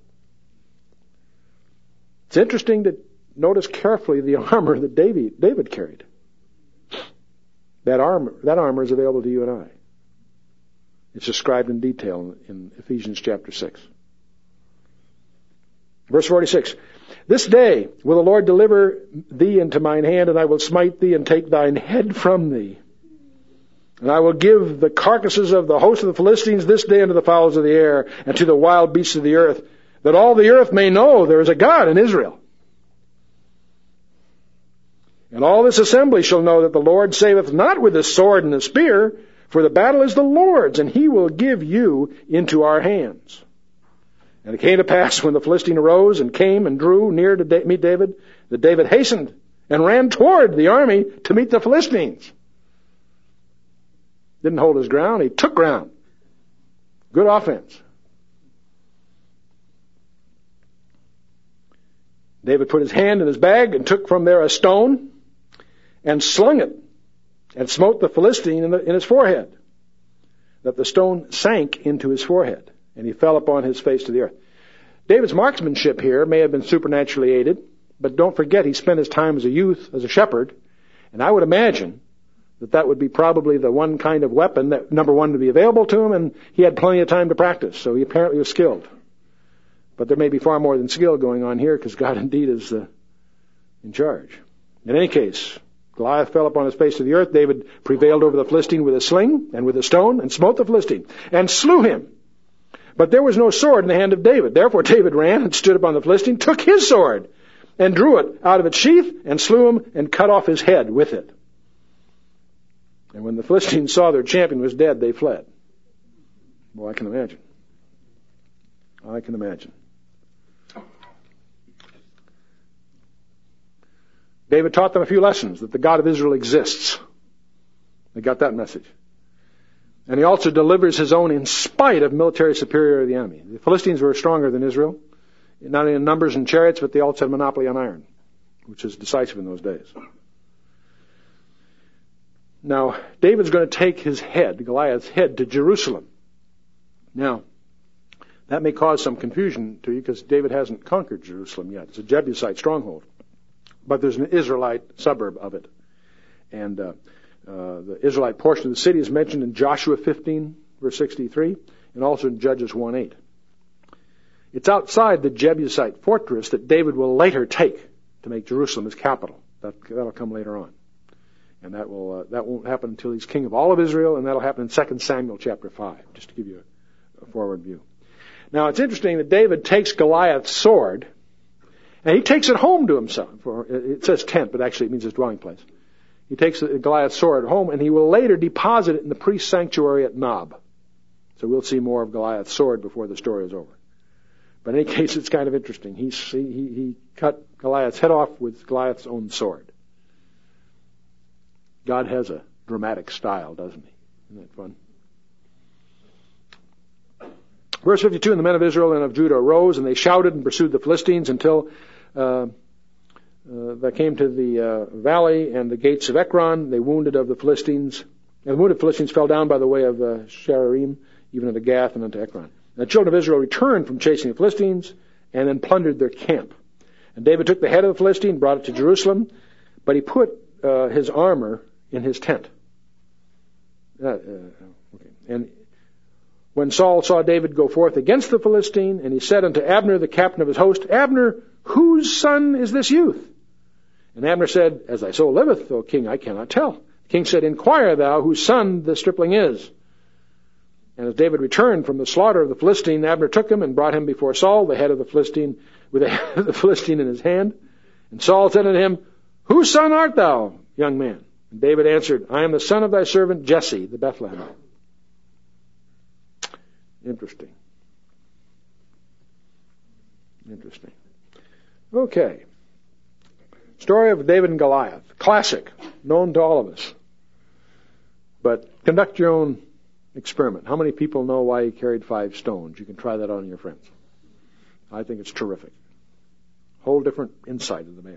It's interesting to notice carefully the armor that David carried. That armor is available to you and I. It's described in detail in Ephesians chapter 6. Verse 46. This day will the Lord deliver thee into mine hand, and I will smite thee and take thine head from thee. And I will give the carcasses of the host of the Philistines this day unto the fowls of the air, and to the wild beasts of the earth, that all the earth may know there is a God in Israel. And all this assembly shall know that the Lord saveth not with the sword and the spear, for the battle is the Lord's, and he will give you into our hands. And it came to pass, when the Philistine arose and came and drew near to meet David, that David hastened and ran toward the army to meet the Philistines. Didn't hold his ground, he took ground. Good offense. David put his hand in his bag and took from there a stone and slung it and smote the Philistine in his forehead, that the stone sank into his forehead, and he fell upon his face to the earth. David's marksmanship here may have been supernaturally aided, but don't forget he spent his time as a youth, as a shepherd, and I would imagine that would be probably the one kind of weapon that, number one, to be available to him, and he had plenty of time to practice, so he apparently was skilled. But there may be far more than skill going on here, because God indeed is in charge. In any case, Goliath fell upon his face to the earth. David prevailed over the Philistine with a sling and with a stone, and smote the Philistine, and slew him. But there was no sword in the hand of David. Therefore David ran and stood upon the Philistine, took his sword, and drew it out of its sheath, and slew him, and cut off his head with it. And when the Philistines saw their champion was dead, they fled. Well, I can imagine. I can imagine. David taught them a few lessons, that the God of Israel exists. They got that message. And he also delivers his own in spite of military superiority of the enemy. The Philistines were stronger than Israel, not only in numbers and chariots, but they also had monopoly on iron, which is decisive in those days. Now, David's going to take his head, Goliath's head, to Jerusalem. Now, that may cause some confusion to you because David hasn't conquered Jerusalem yet. It's a Jebusite stronghold. But there's an Israelite suburb of it. And the Israelite portion of the city is mentioned in Joshua 15, verse 63, and also in Judges 1:8. It's outside the Jebusite fortress that David will later take to make Jerusalem his capital. That'll come later on. And that won't happen until he's king of all of Israel, and that'll happen in 2 Samuel chapter 5, just to give you a forward view. Now, it's interesting that David takes Goliath's sword, and he takes it home to himself. It says tent, but actually it means his dwelling place. He takes Goliath's sword home, and he will later deposit it in the priest's sanctuary at Nob. So we'll see more of Goliath's sword before the story is over. But in any case, it's kind of interesting. He cut Goliath's head off with Goliath's own sword. God has a dramatic style, doesn't he? Isn't that fun? Verse 52, and the men of Israel and of Judah arose, and they shouted and pursued the Philistines until they came to the valley and the gates of Ekron. They wounded of the Philistines. And the wounded Philistines fell down by the way of Sharaim, even unto Gath and unto Ekron. And the children of Israel returned from chasing the Philistines, and then plundered their camp. And David took the head of the Philistine, brought it to Jerusalem, but he put his armor in his tent. And when Saul saw David go forth against the Philistine, and he said unto Abner, the captain of his host, Abner, whose son is this youth? And Abner said, As thy soul liveth, O king, I cannot tell. The king said, Inquire thou whose son the stripling is. And as David returned from the slaughter of the Philistine, Abner took him and brought him before Saul, the head of the Philistine, with the head of the Philistine in his hand. And Saul said unto him, Whose son art thou, young man? And David answered, I am the son of thy servant Jesse, the Bethlehemite. Interesting. Okay. Story of David and Goliath. Classic. Known to all of us. But conduct your own experiment. How many people know why he carried 5 stones? You can try that on your friends. I think it's terrific. Whole different insight of the man.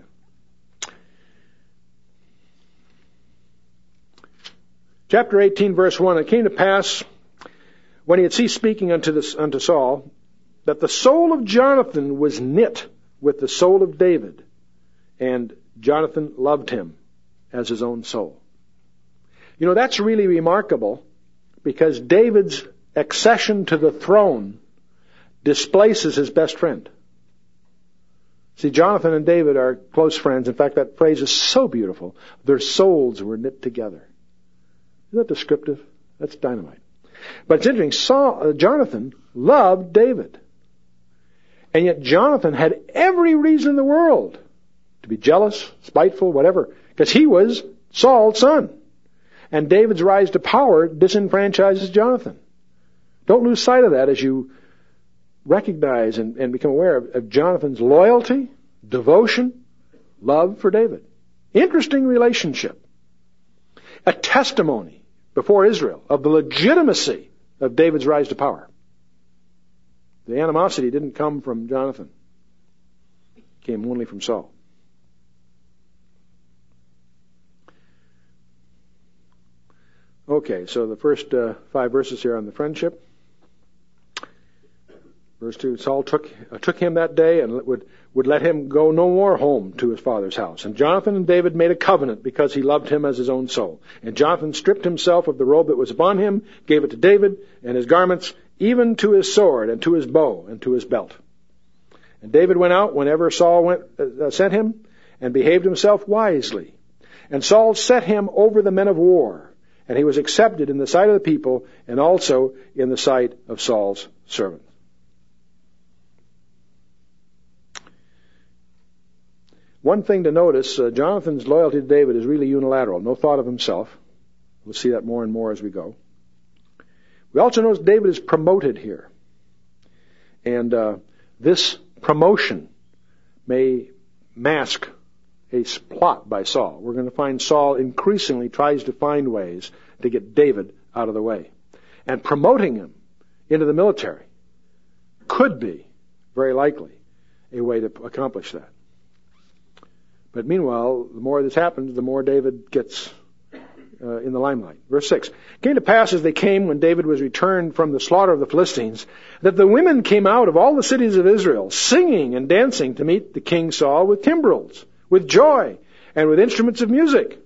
Chapter 18, verse 1. It came to pass, when he had ceased speaking unto Saul, that the soul of Jonathan was knit with the soul of David, and Jonathan loved him as his own soul. You know, that's really remarkable, because David's accession to the throne displaces his best friend. See, Jonathan and David are close friends. In fact, that phrase is so beautiful. Their souls were knit together. Isn't that descriptive? That's dynamite. But it's interesting. Jonathan loved David. And yet Jonathan had every reason in the world to be jealous, spiteful, whatever, because he was Saul's son. And David's rise to power disenfranchises Jonathan. Don't lose sight of that as you recognize and become aware of Jonathan's loyalty, devotion, love for David. Interesting relationship. A testimony before Israel of the legitimacy of David's rise to power. The animosity didn't come from Jonathan. It came only from Saul. Okay, so the first 5 verses here on the friendship. Verse 2, Saul took him that day and would let him go no more home to his father's house. And Jonathan and David made a covenant because he loved him as his own soul. And Jonathan stripped himself of the robe that was upon him, gave it to David and his garments, even to his sword and to his bow and to his belt. And David went out whenever Saul sent him and behaved himself wisely. And Saul set him over the men of war, and he was accepted in the sight of the people and also in the sight of Saul's servants. One thing to notice, Jonathan's loyalty to David is really unilateral, no thought of himself. We'll see that more and more as we go. We also notice David is promoted here. And this promotion may mask a plot by Saul. We're going to find Saul increasingly tries to find ways to get David out of the way. And promoting him into the military could be, very likely, a way to accomplish that. But meanwhile, the more this happens, the more David gets in the limelight. Verse 6. It came to pass as they came when David was returned from the slaughter of the Philistines, that the women came out of all the cities of Israel, singing and dancing to meet the king Saul with timbrels, with joy, and with instruments of music.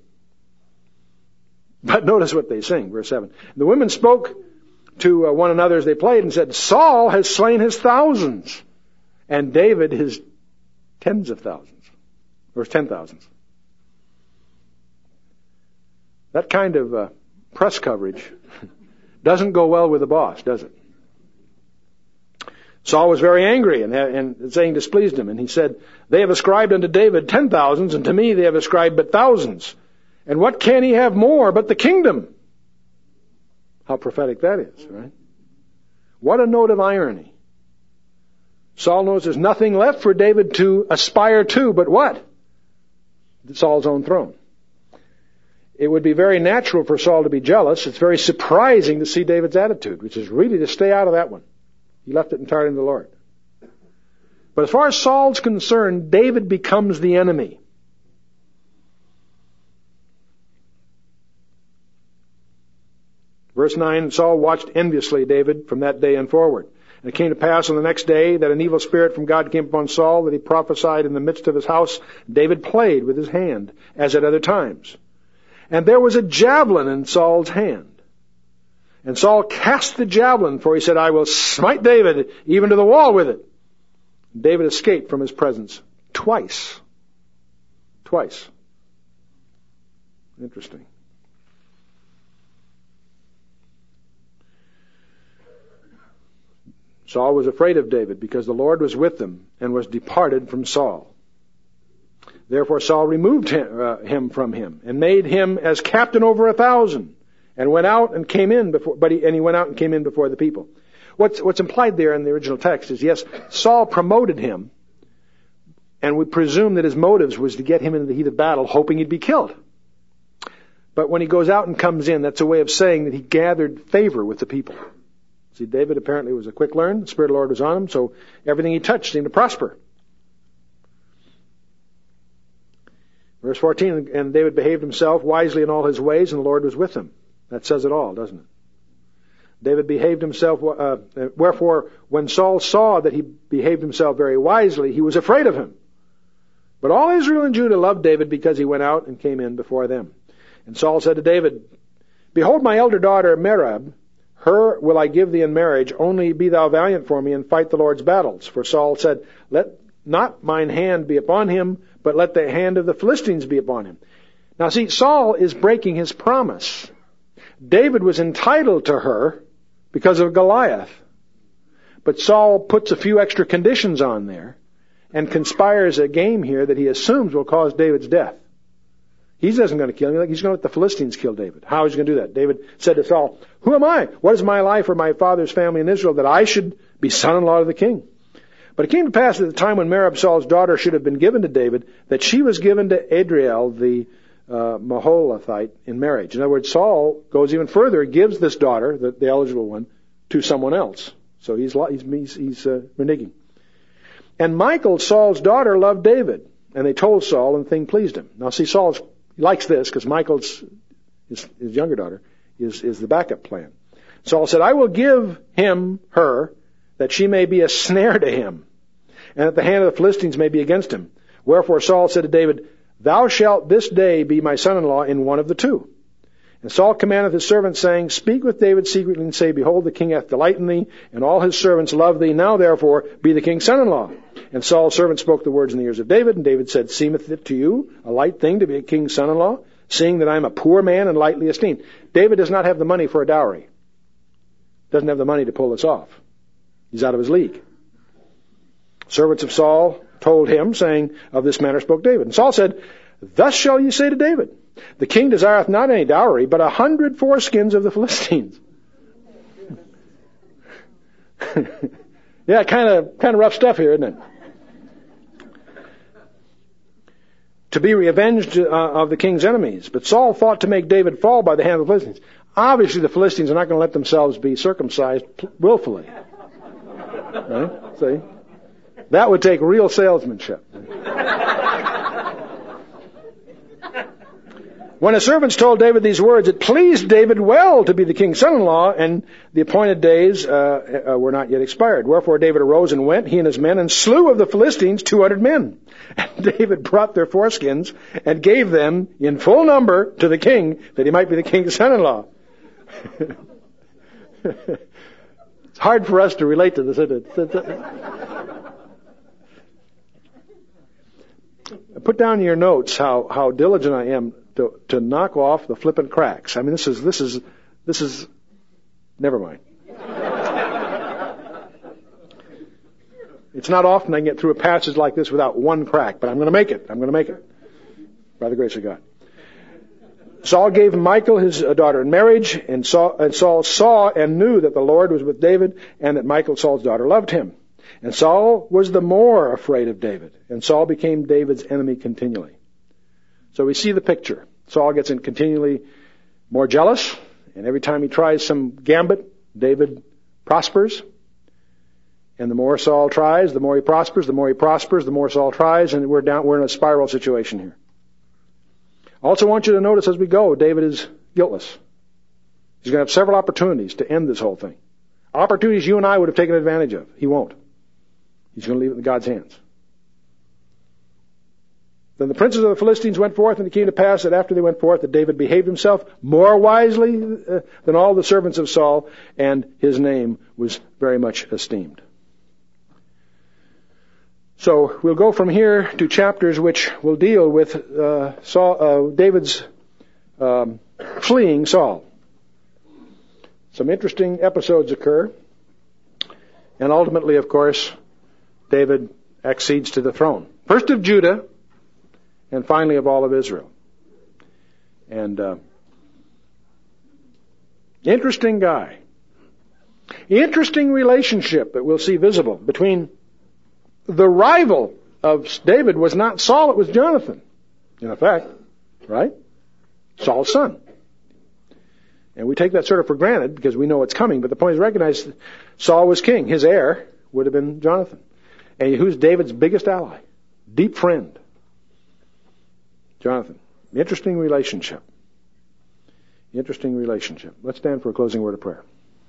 But notice what they sing, verse 7. The women spoke to one another as they played and said, Saul has slain his thousands, and David his tens of thousands. Or 10,000s. That kind of press coverage doesn't go well with the boss, does it? Saul was very angry, and saying displeased him. And he said, they have ascribed unto David 10,000s, and to me they have ascribed but thousands. And what can he have more but the kingdom? How prophetic that is, right? What a note of irony. Saul knows there's nothing left for David to aspire to, but what? Saul's own throne. It would be very natural for Saul to be jealous. It's very surprising to see David's attitude, which is really to stay out of that one. He left it entirely to the Lord. But as far as Saul's concerned, David becomes the enemy. Verse 9, Saul watched enviously David from that day and forward. And it came to pass on the next day that an evil spirit from God came upon Saul, that he prophesied in the midst of his house. David played with his hand, as at other times. And there was a javelin in Saul's hand. And Saul cast the javelin, for he said, I will smite David even to the wall with it. David escaped from his presence twice. Twice. Interesting. Saul was afraid of David because the Lord was with him and was departed from Saul. Therefore Saul removed him from him and made him as captain over 1,000 and went out and came in before, he went out and came in before the people. What's implied there in the original text is, yes, Saul promoted him, and we presume that his motives was to get him into the heat of battle, hoping he'd be killed. But when he goes out and comes in, that's a way of saying that he gathered favor with the people. See, David apparently was a quick learner. The Spirit of the Lord was on him, so everything he touched seemed to prosper. Verse 14, and David behaved himself wisely in all his ways, and the Lord was with him. That says it all, doesn't it? David behaved himself, wherefore, when Saul saw that he behaved himself very wisely, he was afraid of him. But all Israel and Judah loved David because he went out and came in before them. And Saul said to David, Behold, my elder daughter Merab, her will I give thee in marriage, only be thou valiant for me and fight the Lord's battles. For Saul said, Let not mine hand be upon him, but let the hand of the Philistines be upon him. Now see, Saul is breaking his promise. David was entitled to her because of Goliath. But Saul puts a few extra conditions on there and conspires a game here that he assumes will cause David's death. He isn't going to kill him. He's going to let the Philistines kill David. How is he going to do that? David said to Saul, Who am I? What is my life or my father's family in Israel that I should be son-in-law to the king? But it came to pass at the time when Merab, Saul's daughter, should have been given to David, that she was given to Adriel, the Maholathite, in marriage. In other words, Saul goes even further, gives this daughter, the eligible one, to someone else. So he's reneging. And Michal, Saul's daughter, loved David. And they told Saul, and the thing pleased him. Now see, Saul likes this because Michal's, his younger daughter, is the backup plan. Saul said, I will give him her, that she may be a snare to him, and that the hand of the Philistines may be against him. Wherefore Saul said to David, Thou shalt this day be my son-in-law in one of the two. And Saul commanded his servants, saying, Speak with David secretly, and say, Behold, the king hath delight in thee, and all his servants love thee. Now therefore be the king's son-in-law. And Saul's servants spoke the words in the ears of David, and David said, Seemeth it to you a light thing to be a king's son-in-law, seeing that I am a poor man and lightly esteemed? David does not have the money for a dowry. Doesn't have the money to pull this off. He's out of his league. Servants of Saul told him, saying, Of this manner spoke David. And Saul said, Thus shall ye say to David, The king desireth not any dowry, but 100 foreskins of the Philistines. Yeah, kind of rough stuff here, isn't it? To be revenged of the king's enemies. But Saul thought to make David fall by the hand of the Philistines. Obviously, the Philistines are not going to let themselves be circumcised willfully. Right? See? That would take real salesmanship. When his servants told David these words, it pleased David well to be the king's son-in-law, and the appointed days were not yet expired. Wherefore David arose and went, he and his men, and slew of the Philistines 200 men. And David brought their foreskins and gave them in full number to the king, that he might be the king's son-in-law. It's hard for us to relate to this, isn't it? Put down in your notes how diligent I am to knock off the flippant cracks. I mean, this is, never mind. It's not often I can get through a passage like this without one crack, but I'm going to make it. By the grace of God. Saul gave Michal his daughter in marriage, and Saul saw and knew that the Lord was with David, and that Michal, Saul's daughter, loved him. And Saul was the more afraid of David, and Saul became David's enemy continually. So we see the picture. Saul gets continually more jealous, and every time he tries some gambit, David prospers. And the more Saul tries, the more he prospers. The more he prospers, the more Saul tries, and we're in a spiral situation here. Also want you to notice as we go, David is guiltless. He's going to have several opportunities to end this whole thing. Opportunities you and I would have taken advantage of. He won't. He's going to leave it in God's hands. Then the princes of the Philistines went forth, and it came to pass that after they went forth, that David behaved himself more wisely than all the servants of Saul, and his name was very much esteemed. So we'll go from here to chapters which will deal with David's fleeing Saul. Some interesting episodes occur, and ultimately, of course, David accedes to the throne. First of Judah, and finally of all of Israel. And interesting guy. Interesting relationship that we'll see visible between the rival of David was not Saul, it was Jonathan, in effect, right? Saul's son. And we take that sort of for granted because we know it's coming, but the point is recognized Saul was king. His heir would have been Jonathan. And who's David's biggest ally? Deep friend. Jonathan. Interesting relationship. Interesting relationship. Let's stand for a closing word of prayer.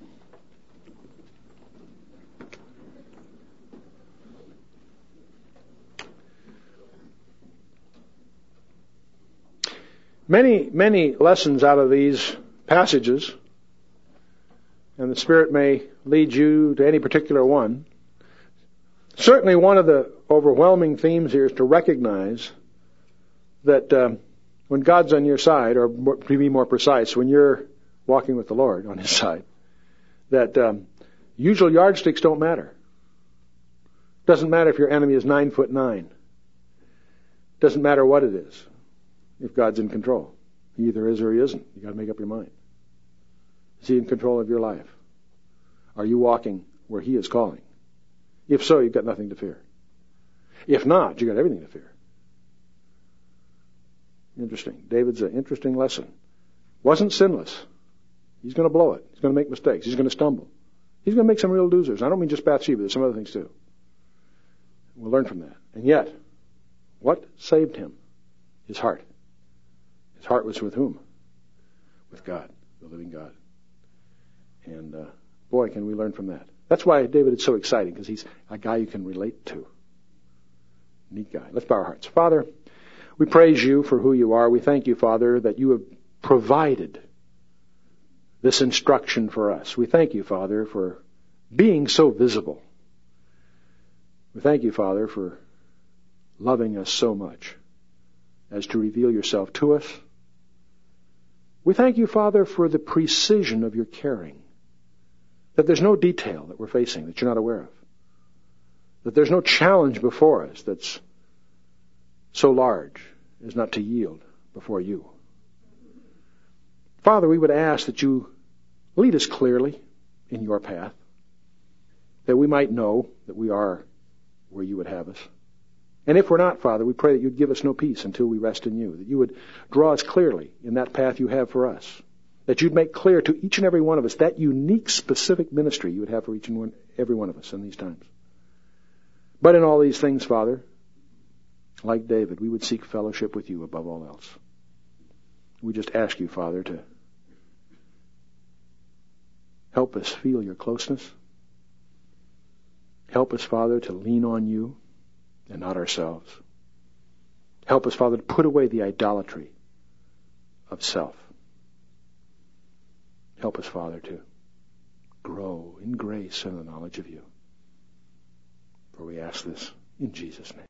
Many, many lessons out of these passages, and the Spirit may lead you to any particular one. Certainly one of the overwhelming themes here is to recognize that when God's on your side, or to be more precise, when you're walking with the Lord on His side, that usual yardsticks don't matter. Doesn't matter if your enemy is 9'9". Doesn't matter what it is. If God's in control. He either is or He isn't. You've got to make up your mind. Is He in control of your life? Are you walking where He is calling? If so, you've got nothing to fear. If not, you've got everything to fear. Interesting. David's an interesting lesson. Wasn't sinless. He's going to blow it. He's going to make mistakes. He's going to stumble. He's going to make some real losers. I don't mean just Bathsheba. There's some other things too. We'll learn from that. And yet, what saved him? His heart. His heart was with whom? With God, the living God. And boy, can we learn from that. That's why David is so exciting, because he's a guy you can relate to. Neat guy. Let's bow our hearts. Father, we praise you for who you are. We thank you, Father, that you have provided this instruction for us. We thank you, Father, for being so visible. We thank you, Father, for loving us so much as to reveal yourself to us. We thank you, Father, for the precision of your caring, that there's no detail that we're facing that you're not aware of, that there's no challenge before us that's so large as not to yield before you. Father, we would ask that you lead us clearly in your path, that we might know that we are where you would have us. And if we're not, Father, we pray that you'd give us no peace until we rest in you, that you would draw us clearly in that path you have for us, that you'd make clear to each and every one of us that unique, specific ministry you would have for each and every one of us in these times. But in all these things, Father, like David, we would seek fellowship with you above all else. We just ask you, Father, to help us feel your closeness. Help us, Father, to lean on you and not ourselves. Help us, Father, to put away the idolatry of self. Help us, Father, to grow in grace and the knowledge of you. For we ask this in Jesus' name.